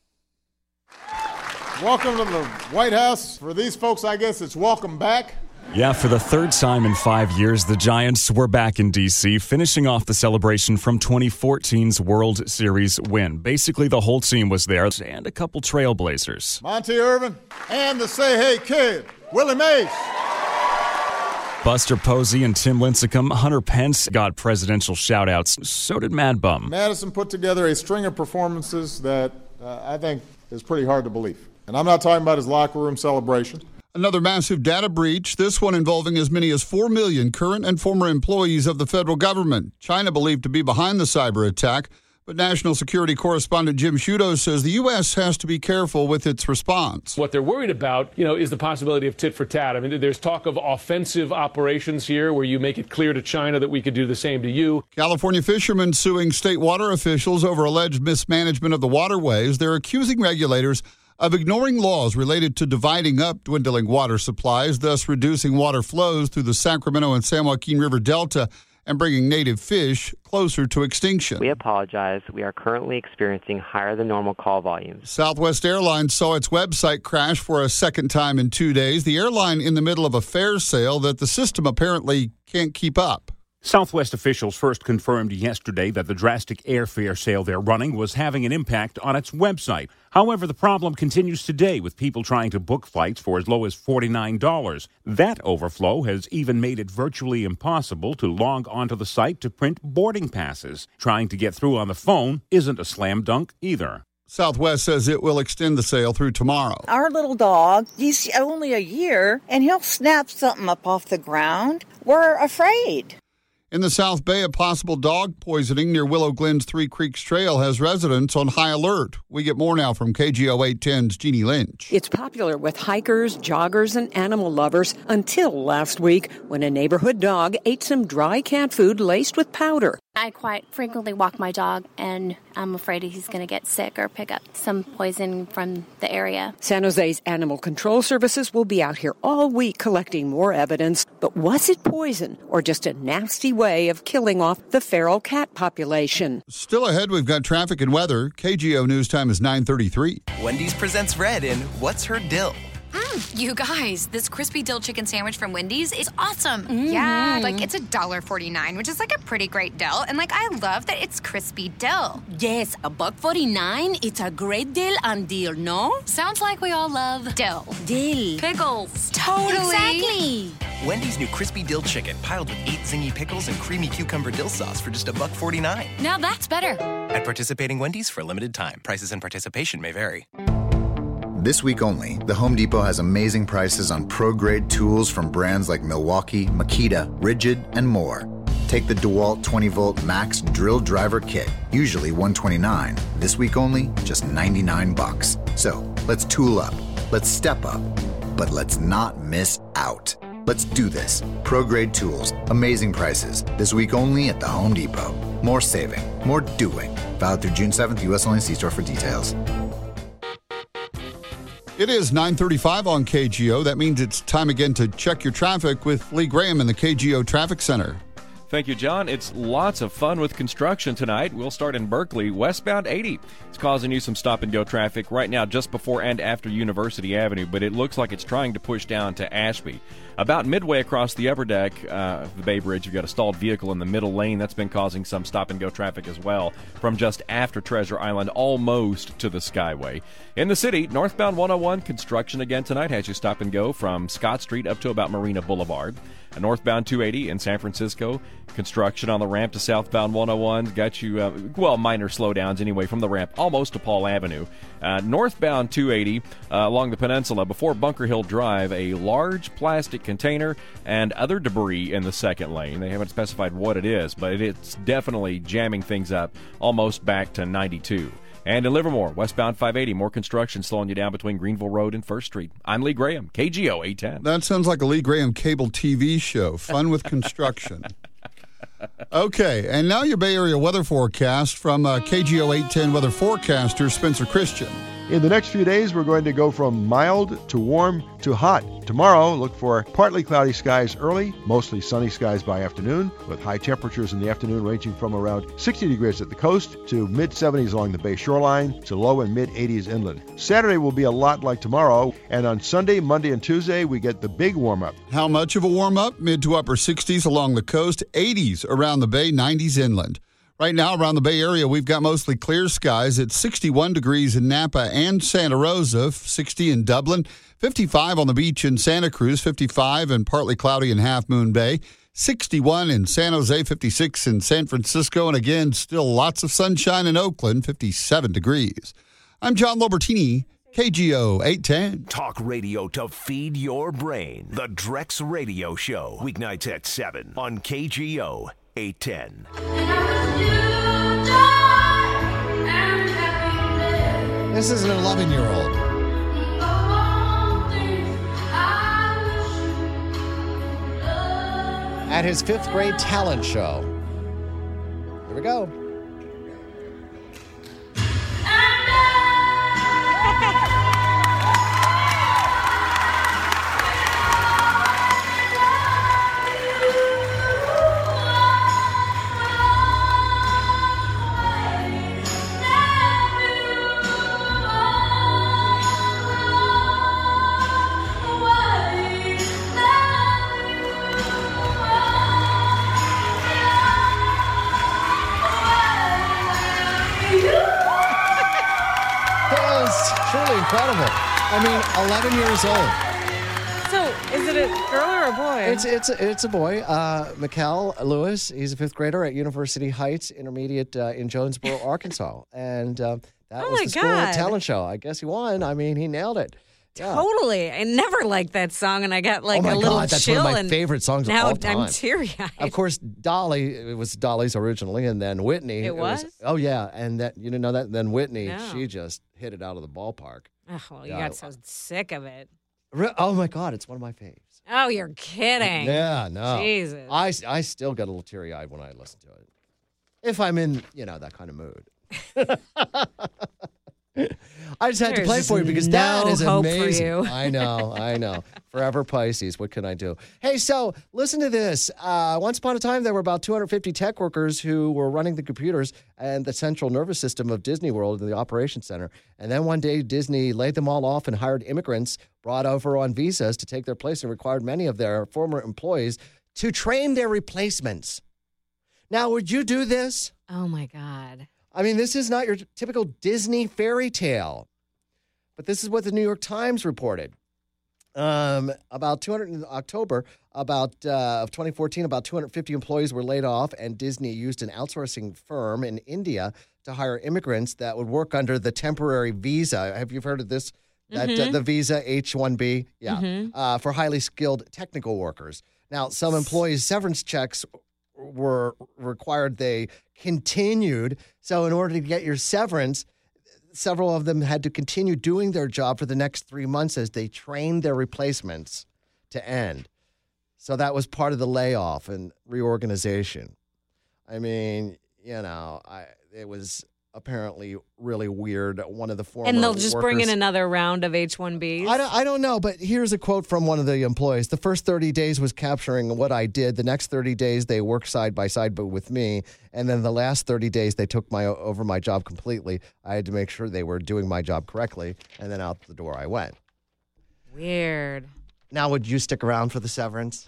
Welcome to the White House. For these folks, I guess it's welcome back. Yeah, for the third time in 5 years, the Giants were back in D.C., finishing off the celebration from 2014's World Series win. Basically, the whole team was there, and a couple trailblazers. Monty Irvin and the Say Hey Kid, Willie Mays. Buster Posey and Tim Lincecum. Hunter Pence got presidential shout-outs. So did Mad Bum. Madison put together a string of performances that I think is pretty hard to believe. And I'm not talking about his locker room celebration. Another massive data breach, this one involving as many as 4 million current and former employees of the federal government. China believed to be behind the cyber attack, but national security correspondent Jim Sciutto says the U.S. has to be careful with its response. What they're worried about, is the possibility of tit for tat. I mean, there's talk of offensive operations here where you make it clear to China that we could do the same to you. California fishermen suing state water officials over alleged mismanagement of the waterways. They're accusing regulators of ignoring laws related to dividing up dwindling water supplies, thus reducing water flows through the Sacramento and San Joaquin River Delta and bringing native fish closer to extinction. We apologize. We are currently experiencing higher than normal call volumes. Southwest Airlines saw its website crash for a second time in 2 days. The airline in the middle of a fare sale that the system apparently can't keep up. Southwest officials first confirmed yesterday that the drastic airfare sale they're running was having an impact on its website. However, the problem continues today with people trying to book flights for as low as $49. That overflow has even made it virtually impossible to log onto the site to print boarding passes. Trying to get through on the phone isn't a slam dunk either. Southwest says it will extend the sale through tomorrow. Our little dog, he's only a year, and he'll snap something up off the ground. We're afraid. In the South Bay, a possible dog poisoning near Willow Glen's Three Creeks Trail has residents on high alert. We get more now from KGO 810's Jeannie Lynch. It's popular with hikers, joggers, and animal lovers until last week when a neighborhood dog ate some dry cat food laced with powder. I quite frequently walk my dog, and I'm afraid he's going to get sick or pick up some poison from the area. San Jose's Animal Control Services will be out here all week collecting more evidence. But was it poison or just a nasty way of killing off the feral cat population? Still ahead, we've got traffic and weather. KGO News Time is 9:33. Wendy's presents Red in What's Her Dill? You guys, this crispy dill chicken sandwich from Wendy's is awesome. Yeah, like it's $1.49, which is like a pretty great dill. And like I love that it's crispy dill. Yes, $1.49. It's a great dill on deal, no? Sounds like we all love dill. Dill. Pickles. Totally. Exactly. Wendy's new crispy dill chicken piled with 8 zingy pickles and creamy cucumber dill sauce for just $1.49. Now that's better. At participating Wendy's for a limited time. Prices and participation may vary. This week only, the Home Depot has amazing prices on pro-grade tools from brands like Milwaukee, Makita, Rigid, and more. Take the DeWalt 20-volt Max Drill Driver Kit, usually $129. This week only, just $99. So, let's tool up, let's step up, but let's not miss out. Let's do this. Pro-grade tools, amazing prices. This week only at the Home Depot. More saving, more doing. Valid through June 7th, U.S. only. See store for details. It is 9:35 on KGO. That means it's time again to check your traffic with Lee Graham in the KGO Traffic Center. Thank you, John. It's lots of fun with construction tonight. We'll start in Berkeley. Westbound 80 is causing you some stop-and-go traffic right now just before and after University Avenue, but it looks like it's trying to push down to Ashby. About midway across the upper deck of the Bay Bridge, you've got a stalled vehicle in the middle lane. That's been causing some stop-and-go traffic as well from just after Treasure Island almost to the Skyway. In the city, northbound 101, construction again tonight has you stop and go from Scott Street up to about Marina Boulevard. A northbound 280 in San Francisco, construction on the ramp to southbound 101 got you, minor slowdowns anyway from the ramp almost to Paul Avenue. Northbound 280 along the peninsula before Bunker Hill Drive, a large plastic container and other debris in the second lane. They haven't specified what it is, but it's definitely jamming things up almost back to 92. And in Livermore, westbound 580, more construction slowing you down between Greenville Road and 1st Street. I'm Lee Graham, KGO 810. That sounds like a Lee Graham cable TV show. Fun with construction. Okay, and now your Bay Area weather forecast from KGO 810 weather forecaster Spencer Christian. In the next few days, we're going to go from mild to warm to hot. Tomorrow, look for partly cloudy skies early, mostly sunny skies by afternoon, with high temperatures in the afternoon ranging from around 60 degrees at the coast to mid-70s along the Bay shoreline to low and mid-80s inland. Saturday will be a lot like tomorrow, and on Sunday, Monday, and Tuesday, we get the big warm-up. How much of a warm-up? Mid to upper 60s along the coast, 80s around the Bay, 90s inland. Right now, around the Bay Area, we've got mostly clear skies. It's 61 degrees in Napa and Santa Rosa, 60 in Dublin, 55 on the beach in Santa Cruz, 55 and partly cloudy in Half Moon Bay, 61 in San Jose, 56 in San Francisco, and again, still lots of sunshine in Oakland, 57 degrees. I'm John Lobertini, KGO 810. Talk radio to feed your brain. The Drex Radio Show, weeknights at 7 on KGO 810. This is an 11-year-old. At his 5th grade talent show. Here we go. adorable. I mean, 11 years old. So, is it a girl or a boy? It's a boy. Mikkel Lewis. He's a 5th grader at University Heights Intermediate in Jonesboro, Arkansas, and that was the school talent show. I guess he won. I mean, he nailed it. Yeah. Totally. I never liked that song, and I got a little chill. That's one of my favorite songs of all time. Now I'm teary-eyed. Of course, Dolly, it was Dolly's originally, and then Whitney. It was? Oh, yeah. And that you didn't know that? Then Whitney, No. she just hit it out of the ballpark. Oh, well, you got so sick of it. Oh, my God. It's one of my faves. Oh, you're kidding. Yeah, no. Jesus. I still get a little teary-eyed when I listen to it. If I'm in, that kind of mood. I just had to play for you because that is hope amazing. For you. I know. Forever Pisces. What can I do? Hey, so listen to this. Once upon a time, there were about 250 tech workers who were running the computers and the central nervous system of Disney World in the operations center. And then one day, Disney laid them all off and hired immigrants brought over on visas to take their place and required many of their former employees to train their replacements. Now, would you do this? Oh, my God. I mean, this is not your typical Disney fairy tale, but this is what the New York Times reported. About 200 in October of 2014, about 250 employees were laid off, and Disney used an outsourcing firm in India to hire immigrants that would work under the temporary visa. Have you heard of this? Mm-hmm. The visa H-1B, for highly skilled technical workers. Now, some employees' severance checks were required they continued. So in order to get your severance, several of them had to continue doing their job for the next 3 months as they trained their replacements to end. So that was part of the layoff and reorganization. I mean, it was apparently really weird. One of the former And they'll just bring in workers- another round of H-1Bs? I don't know, but here's a quote from one of the employees. The first 30 days was capturing what I did. The next 30 days, they worked side by side but with me. And then the last 30 days, they took over my job completely. I had to make sure they were doing my job correctly. And then out the door I went. Weird. Now, would you stick around for the severance?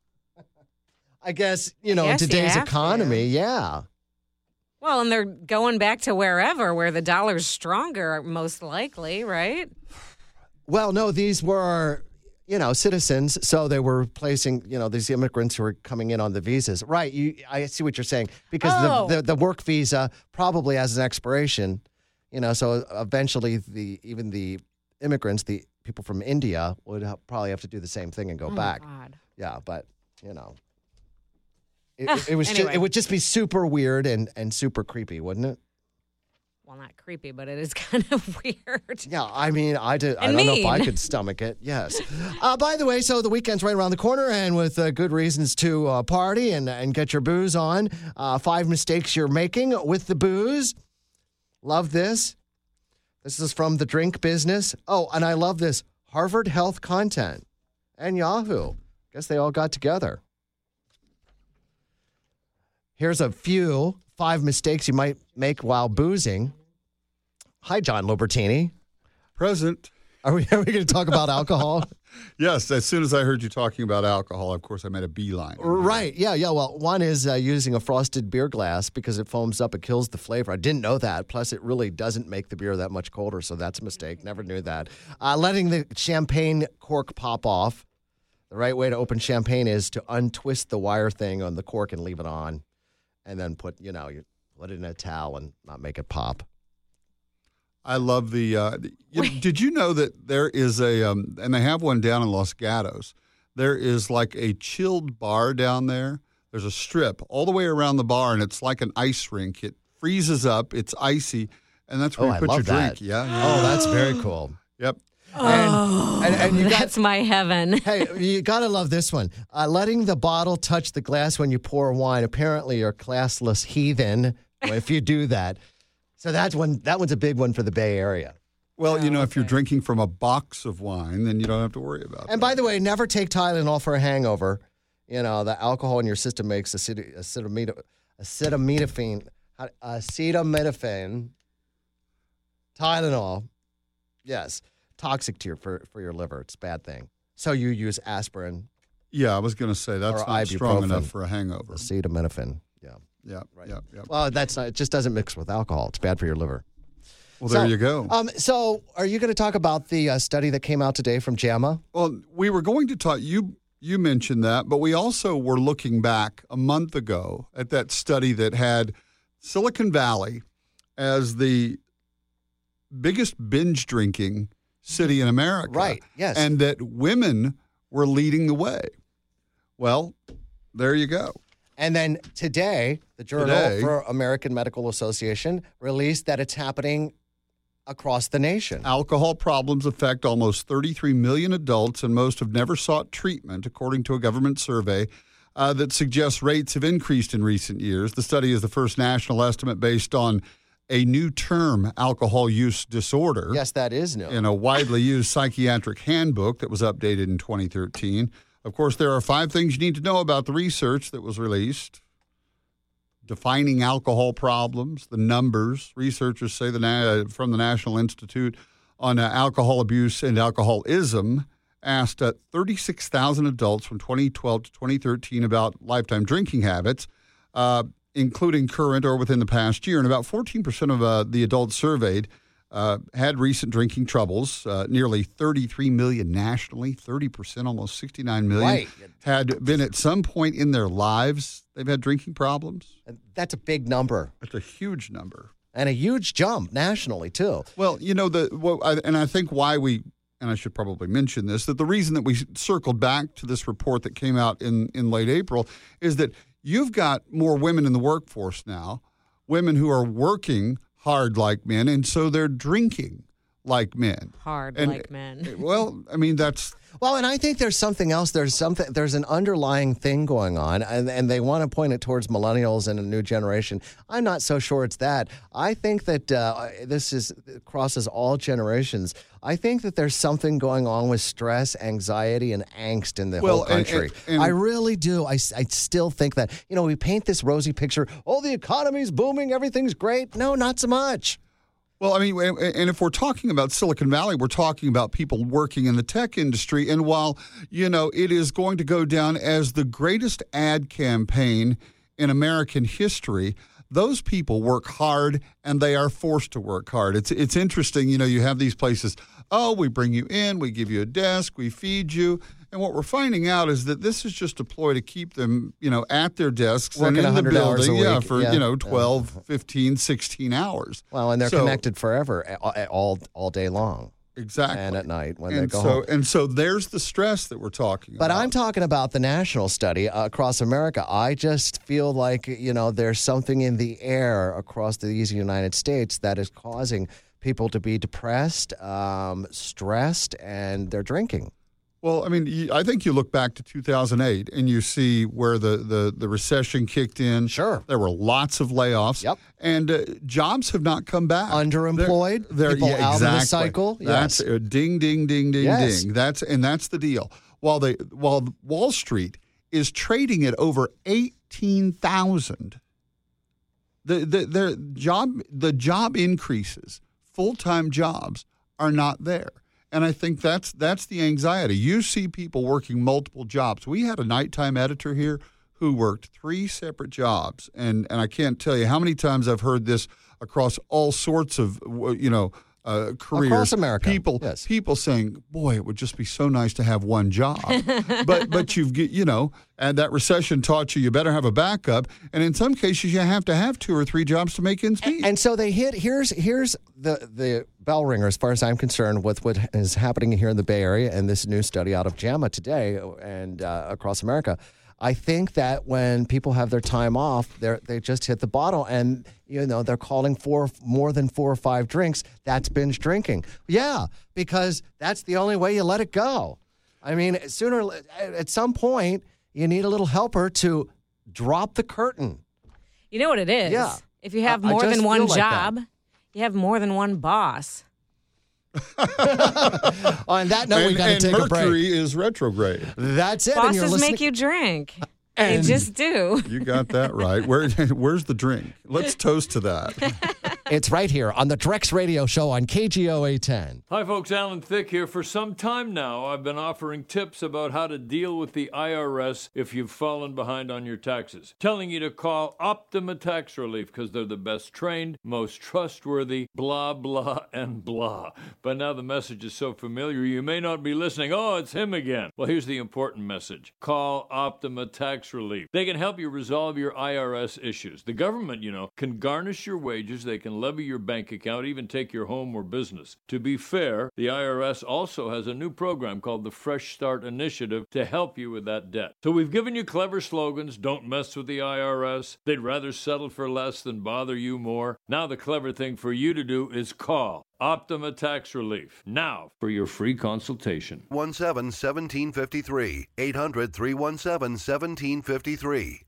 I guess, in guess you today's have economy, yeah. Well, and they're going back to wherever, where the dollar's stronger, most likely, right? Well, no, these were, citizens. So they were placing, these immigrants who were coming in on the visas. Right. I see what you're saying. Because the work visa probably has an expiration, so eventually even the immigrants, the people from India, would probably have to do the same thing and go back. God. Yeah, but, Anyway. It would just be super weird and super creepy, wouldn't it? Well, not creepy, but it is kind of weird. Yeah, I mean, I don't know if I could stomach it. Yes. By the way, so the weekend's right around the corner, and with good reasons to party and get your booze on. 5 mistakes you're making with the booze. Love this. This is from the drink business. Oh, and I love this. Harvard Health Content and Yahoo. Guess they all got together. Here's a few 5 mistakes you might make while boozing. Hi, John Lobertini. Present. Are we going to talk about alcohol? Yes. As soon as I heard you talking about alcohol, of course, I made a beeline. Right. Yeah. Well, one is using a frosted beer glass because it foams up. It kills the flavor. I didn't know that. Plus, it really doesn't make the beer that much colder, so that's a mistake. Never knew that. Letting the champagne cork pop off. The right way to open champagne is to untwist the wire thing on the cork and leave it on. And then you put it in a towel and not make it pop. I love did you know that there is and they have one down in Los Gatos. There is like a chilled bar down there. There's a strip all the way around the bar, and it's like an ice rink. It freezes up. It's icy, and that's where you put your drink. Yeah. Oh, that's very cool. Yep. And you that's my heaven. Hey, you got to love this one. Letting the bottle touch the glass when you pour wine. Apparently, you're a classless heathen if you do that. So that one's a big one for the Bay Area. Well, if you're drinking from a box of wine, then you don't have to worry about it. And by the way, never take Tylenol for a hangover. The alcohol in your system makes acetaminophen. Tylenol. Yes. Toxic to for your liver. It's a bad thing. So you use aspirin. Yeah, I was going to say that's not strong enough for a hangover. Acetaminophen. Yeah. Yeah. Right. Yeah. Well, that's not. It just doesn't mix with alcohol. It's bad for your liver. Well, there you go. So are you going to talk about the study that came out today from JAMA? Well, we were going to talk, you mentioned that, but we also were looking back a month ago at that study that had Silicon Valley as the biggest binge drinking city in America. Right, yes. And that women were leading the way. Well, there you go. And then today, the Journal for American Medical Association released that it's happening across the nation. Alcohol problems affect almost 33 million adults, and most have never sought treatment, according to a government survey that suggests rates have increased in recent years. The study is the first national estimate based on a new term, alcohol use disorder. Yes, that is new. In a widely used psychiatric handbook that was updated in 2013. Of course, there are 5 things you need to know about the research that was released. Defining alcohol problems, the numbers. Researchers say from the National Institute on Alcohol Abuse and Alcoholism asked 36,000 adults from 2012 to 2013 about lifetime drinking habits, including current or within the past year. And about 14% of the adults surveyed had recent drinking troubles. Nearly 33 million nationally, 30%, almost 69 million, had been at some point in their lives, they've had drinking problems. That's a big number. That's a huge number. And a huge jump nationally, too. Well, you know, and I think why and I should probably mention this, that the reason that we circled back to this report that came out in late April is that you've got more women in the workforce now, women who are working hard like men, and so they're drinking like men. Like men. Well, I mean, that's... Well, and I think there's something else. There's an underlying thing going on, and they want to point it towards millennials and a new generation. I'm not so sure it's that. I think that this crosses all generations. I think that there's something going on with stress, anxiety, and angst in the whole country. And I really do. I still think that, we paint this rosy picture. Oh, the economy's booming. Everything's great. No, not so much. Well, I mean, and if we're talking about Silicon Valley, we're talking about people working in the tech industry. And while, it is going to go down as the greatest ad campaign in American history, those people work hard and they are forced to work hard. It's interesting, you have these places, we bring you in, we give you a desk, we feed you. And what we're finding out is that this is just a ploy to keep them, at their desks working and in the building, for 12, 15, 16 hours. Well, and they're connected forever, all day long. Exactly. And at night when they go home. And so there's the stress that we're talking about. But I'm talking about the national study across America. I just feel like, there's something in the air across these United States that is causing people to be depressed, stressed, and they're drinking. Well, I mean, I think you look back to 2008 and you see where the recession kicked in. Sure. There were lots of layoffs. Yep. And jobs have not come back. Underemployed. People out of the cycle. That's ding, ding, ding, ding, yes. ding. That's the deal. While Wall Street is trading at over 18,000, the job increases, full-time jobs are not there. And I think that's the anxiety. You see people working multiple jobs. We had a nighttime editor here who worked 3 separate jobs. And I can't tell you how many times I've heard this across all sorts of, careers. Across America. People saying, boy, it would just be so nice to have one job. but and that recession taught you better have a backup. And in some cases, you have to have 2 or 3 jobs to make ends meet. And so they here's the bell ringer, as far as I'm concerned, with what is happening here in the Bay Area and this new study out of JAMA today and across America. I think that when people have their time off, they just hit the bottle and, they're calling for more than 4 or 5 drinks. That's binge drinking. Yeah, because that's the only way you let it go. I mean, at some point, you need a little helper to drop the curtain. You know what it is? Yeah. If you have more than one job, you have more than one boss. On that note, we got to take a break. Mercury is retrograde. That's it. Bosses make you drink. They just do. You got that right. Where's the drink? Let's toast to that. It's right here on the Drex Radio Show on KGO 810. Hi, folks. Alan Thicke here. For some time now, I've been offering tips about how to deal with the IRS if you've fallen behind on your taxes. Telling you to call Optima Tax Relief because they're the best trained, most trustworthy, blah, blah, and blah. But now the message is so familiar, you may not be listening. Oh, it's him again. Well, here's the important message. Call Optima Tax Relief. They can help you resolve your IRS issues. The government, can garnish your wages. They can levy your bank account, even take your home or business. To be fair, the IRS also has a new program called the Fresh Start Initiative to help you with that debt. So we've given you clever slogans. Don't mess with the IRS. They'd rather settle for less than bother you more. Now the clever thing for you to do is call Optima Tax Relief now for your free consultation. 17-1753. 800-317-1753.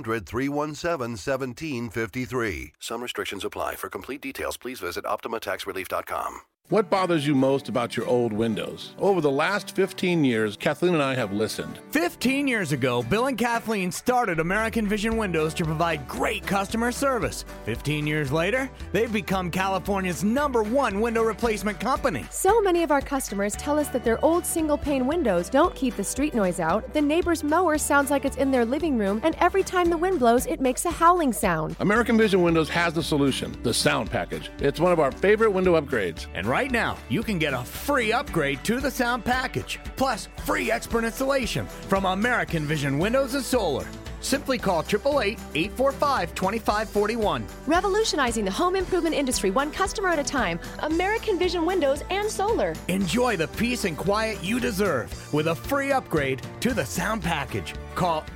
800-317-1753. Some restrictions apply. For complete details, please visit OptimaTaxRelief.com. What bothers you most about your old windows? Over the last 15 years, Kathleen and I have listened. 15 years ago, Bill and Kathleen started American Vision Windows to provide great customer service. 15 years later, they've become California's #1 window replacement company. So many of our customers tell us that their old single-pane windows don't keep the street noise out, the neighbor's mower sounds like it's in their living room, and every time the wind blows, it makes a howling sound. American Vision Windows has the solution, the Sound Package. It's one of our favorite window upgrades. And right now, you can get a free upgrade to the Sound Package, plus free expert installation from American Vision Windows and Solar. Simply call 888-845-2541. Revolutionizing the home improvement industry one customer at a time. American Vision Windows and Solar. Enjoy the peace and quiet you deserve with a free upgrade to the Sound Package. Call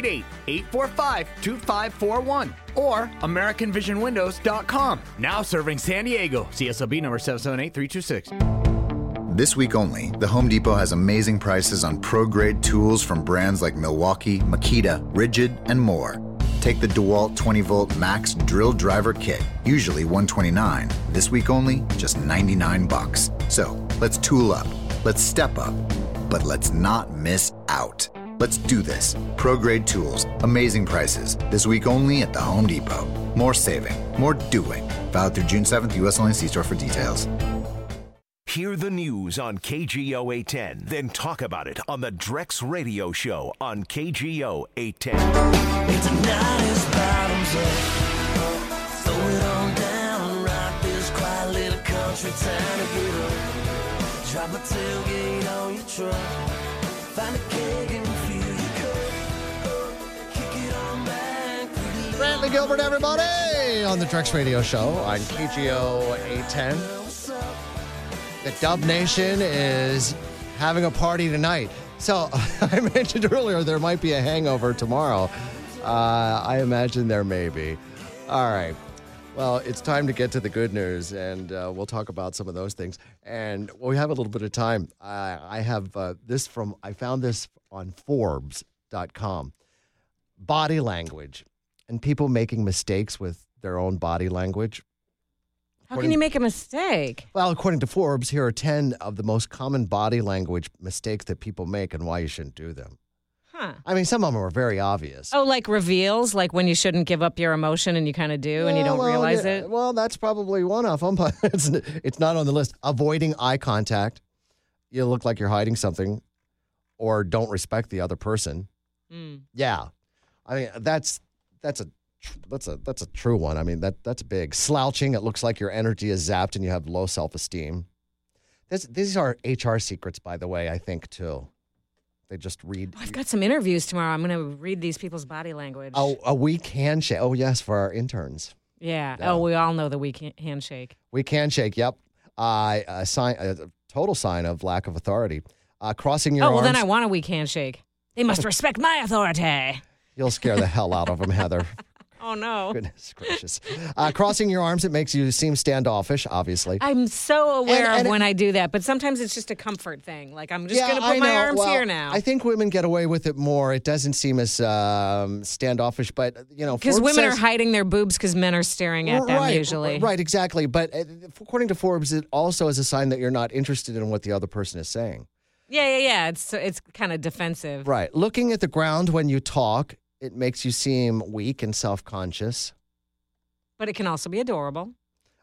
888-845-2541 or AmericanVisionWindows.com. Now serving San Diego. CSLB number 778326. This week only, the Home Depot has amazing prices on pro-grade tools from brands like Milwaukee, Makita, Rigid, and more. Take the DeWalt 20-volt Max Drill Driver Kit, usually $129. This week only, just $99. So, let's tool up, let's step up, but let's not miss out. Let's do this. Pro-grade tools, amazing prices. This week only at the Home Depot. More saving, more doing. Valid through June 7th, U.S. only. See store for details. Hear the news on KGO 810, then talk about it on the Drex Radio Show on KGO 810. Tonight is bottoms up. Throw it on down and rock this quiet little country town to get up. Drop a tailgate on your truck. Find a keg and fill your cup. Kick it on back. Brantley Gilbert, everybody, on the Drex Radio Show on KGO 810. The Dub Nation is having a party tonight. So I mentioned earlier there might be a hangover tomorrow. I imagine there may be. All right. Well, it's time to get to the good news, and we'll talk about some of those things. And we have a little bit of time. I have I found this on Forbes.com. Body language and people making mistakes with their own body language. How can you make a mistake? Well, according to Forbes, here are 10 of the most common body language mistakes that people make and why you shouldn't do them. Huh. I mean, some of them are very obvious. Oh, like reveals, like when you shouldn't give up your emotion and you kind of do and you don't realize it? Well, that's probably one of them, but it's not on the list. Avoiding eye contact. You look like you're hiding something or don't respect the other person. Mm. Yeah. I mean, that's a true one. I mean, that's big. Slouching, it looks like your energy is zapped and you have low self-esteem. These are HR secrets, by the way, I think, too. They just read. I've got some interviews tomorrow. I'm going to read these people's body language. Oh, a weak handshake. Oh, yes, for our interns. Yeah. Oh, we all know the weak handshake. Weak handshake, yep. A total sign of lack of authority. Crossing your arms. Oh, well, then I want a weak handshake. They must respect my authority. You'll scare the hell out of them, Heather. Oh, no. Goodness gracious. Crossing your arms, it makes you seem standoffish, obviously. I'm so aware of when I do that, but sometimes it's just a comfort thing. Like, I'm just going to put my arms here now. I think women get away with it more. It doesn't seem as standoffish, but, because women are hiding their boobs because men are staring at them usually. Right, exactly. But according to Forbes, it also is a sign that you're not interested in what the other person is saying. Yeah. It's kind of defensive. Right. Looking at the ground when you talk, it makes you seem weak and self-conscious. But it can also be adorable.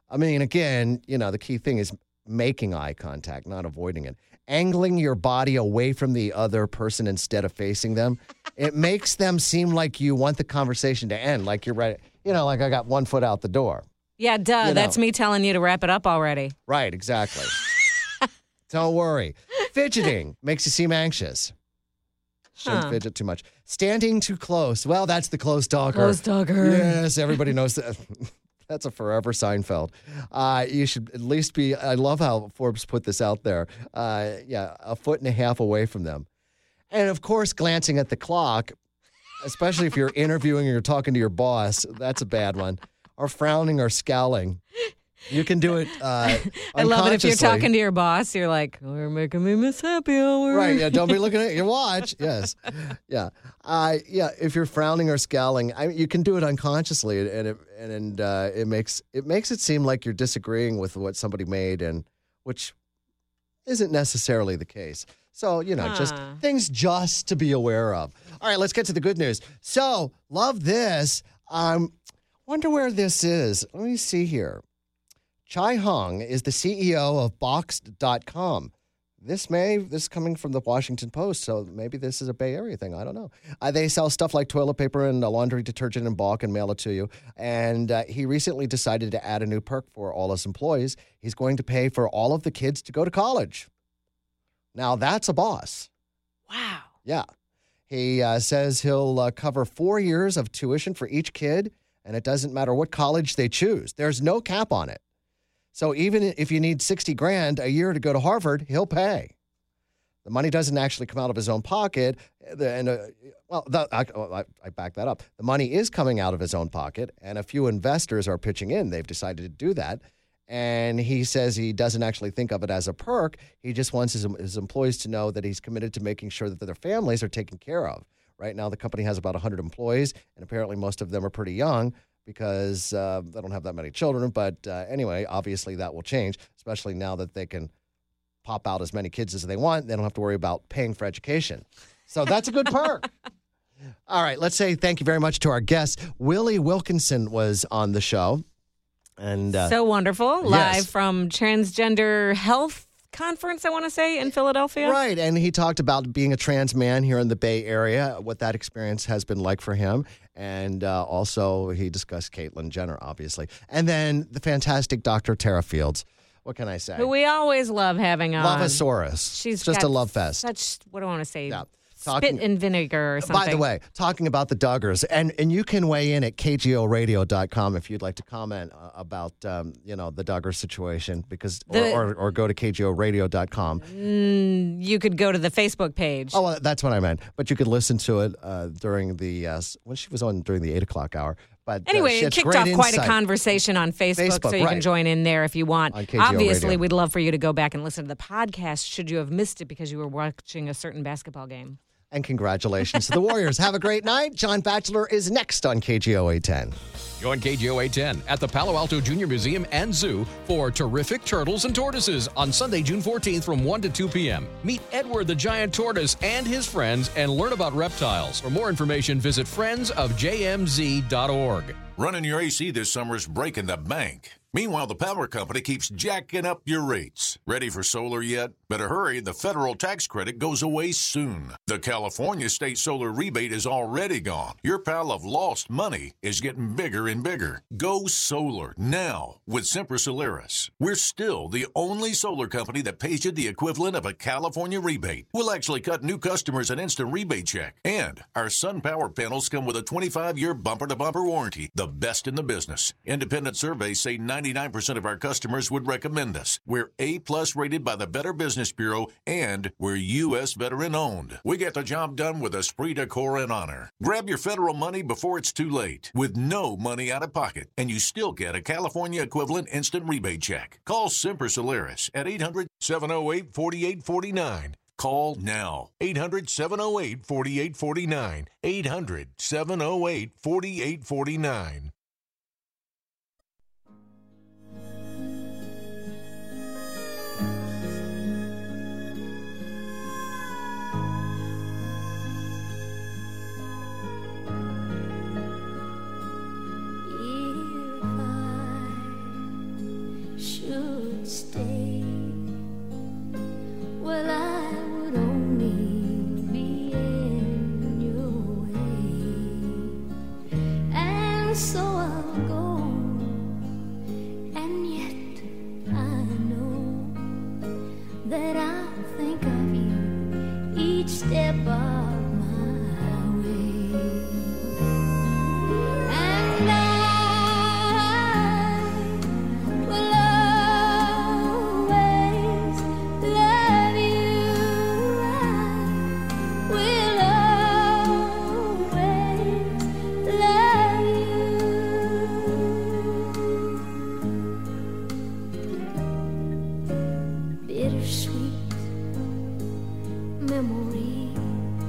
I mean, again, the key thing is making eye contact, not avoiding it. Angling your body away from the other person instead of facing them, it makes them seem like you want the conversation to end, like you're ready. Like I got one foot out the door. Yeah, duh. That's me telling you to wrap it up already. Right, exactly. Don't worry. Fidgeting makes you seem anxious. Shouldn't fidget too much. Standing too close. Well, that's the close talker. Close talker. Yes, everybody knows that. That's a forever Seinfeld. You should at least be, I love how Forbes put this out there. A foot and a half away from them. And of course, glancing at the clock, especially if you're interviewing or you're talking to your boss, that's a bad one. Or frowning or scowling. You can do it I love it if you're talking to your boss. You're like, we're making me miss happy hour. Right, yeah, don't be looking at your watch. Yes. Yeah. If you're frowning or scowling, you can do it unconsciously, and it makes it seem like you're disagreeing with what somebody made, and which isn't necessarily the case. So, just things just to be aware of. All right, let's get to the good news. So, love this. Wonder where this is. Let me see here. Chai Hung is the CEO of Boxed.com. This is coming from the Washington Post, so maybe this is a Bay Area thing. I don't know. They sell stuff like toilet paper and laundry detergent in bulk and mail it to you. And he recently decided to add a new perk for all his employees. He's going to pay for all of the kids to go to college. Now, that's a boss. Wow. Yeah. He says he'll cover 4 years of tuition for each kid, and it doesn't matter what college they choose. There's no cap on it. So even if you need $60,000 a year to go to Harvard, he'll pay. The money doesn't actually come out of his own pocket. I back that up. The money is coming out of his own pocket, and a few investors are pitching in. They've decided to do that. And he says he doesn't actually think of it as a perk. He just wants his employees to know that he's committed to making sure that their families are taken care of. Right now, the company has about 100 employees, and apparently most of them are pretty young, because they don't have that many children. But anyway, obviously that will change, especially now that they can pop out as many kids as they want. They don't have to worry about paying for education. So that's a good perk. All right, let's say thank you very much to our guest. Willie Wilkinson was on the show. And so wonderful. Live from Transgender Health Conference, I want to say, in Philadelphia. Right, and he talked about being a trans man here in the Bay Area, what that experience has been like for him. And also he discussed Caitlyn Jenner, obviously. And then the fantastic Dr. Tara Fields. What can I say? Who we always love having on. Loveosaurus. She's just a love fest. Such, what do I want to say? Yeah. Spit and vinegar or something. By the way, talking about the Duggars, and you can weigh in at kgoradio.com if you'd like to comment about, the Duggar situation, because or go to kgoradio.com. You could go to the Facebook page. Oh, well, that's what I meant. But you could listen to it during when she was on during the 8 o'clock hour. But anyway, it kicked off quite a conversation on Facebook, so you can join in there if you want. Obviously, Radio. We'd love for you to go back and listen to the podcast should you have missed it because you were watching a certain basketball game. And congratulations to the Warriors. Have a great night. John Batchelor is next on KGO 810. Join KGO 810 at the Palo Alto Junior Museum and Zoo for Terrific Turtles and Tortoises on Sunday, June 14th from 1 to 2 p.m. Meet Edward the Giant Tortoise and his friends and learn about reptiles. For more information, visit friendsofjmz.org. Running your AC this summer's breaking the bank. Meanwhile, the power company keeps jacking up your rates. Ready for solar yet? Better hurry, the federal tax credit goes away soon. The California state solar rebate is already gone. Your pile of lost money is getting bigger and bigger. Go solar now with Sempra Solaris. We're still the only solar company that pays you the equivalent of a California rebate. We'll actually cut new customers an instant rebate check. And our Sun Power panels come with a 25-year bumper-to-bumper warranty, the best in the business. Independent surveys say 99% of our customers would recommend us. We're A-plus rated by the Better Business Bureau, and we're U.S. veteran-owned. We get the job done with esprit de corps and honor. Grab your federal money before it's too late, with no money out of pocket, and you still get a California equivalent instant rebate check. Call Sempra Solaris at 800-708-4849. Call now. 800-708-4849. 800-708-4849. memories.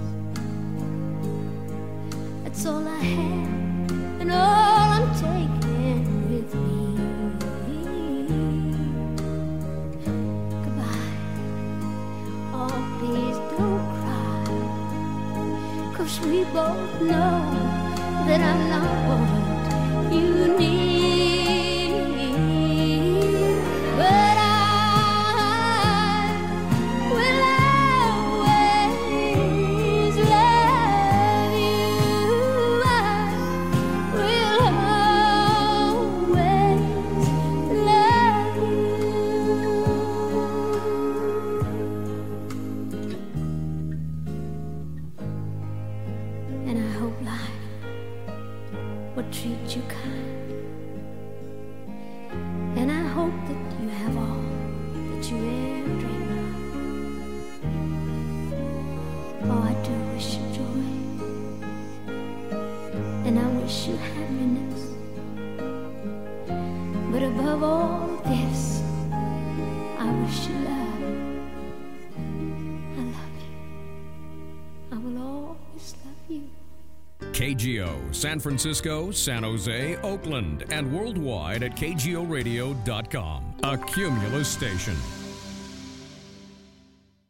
That's all I have and all I'm taking with me. Goodbye. Oh, please don't cry, 'cause we both know that I'm not what you need. But I will always love you. I will always love you. And I hope life will treat you kind. And I hope that you have all that you ever dreamed of. Oh, I do wish you joy. And I wish you happiness. But above all this, I wish you love. I love you. I will always love you. KGO, San Francisco, San Jose, Oakland, and worldwide at KGORadio.com. A Cumulus station.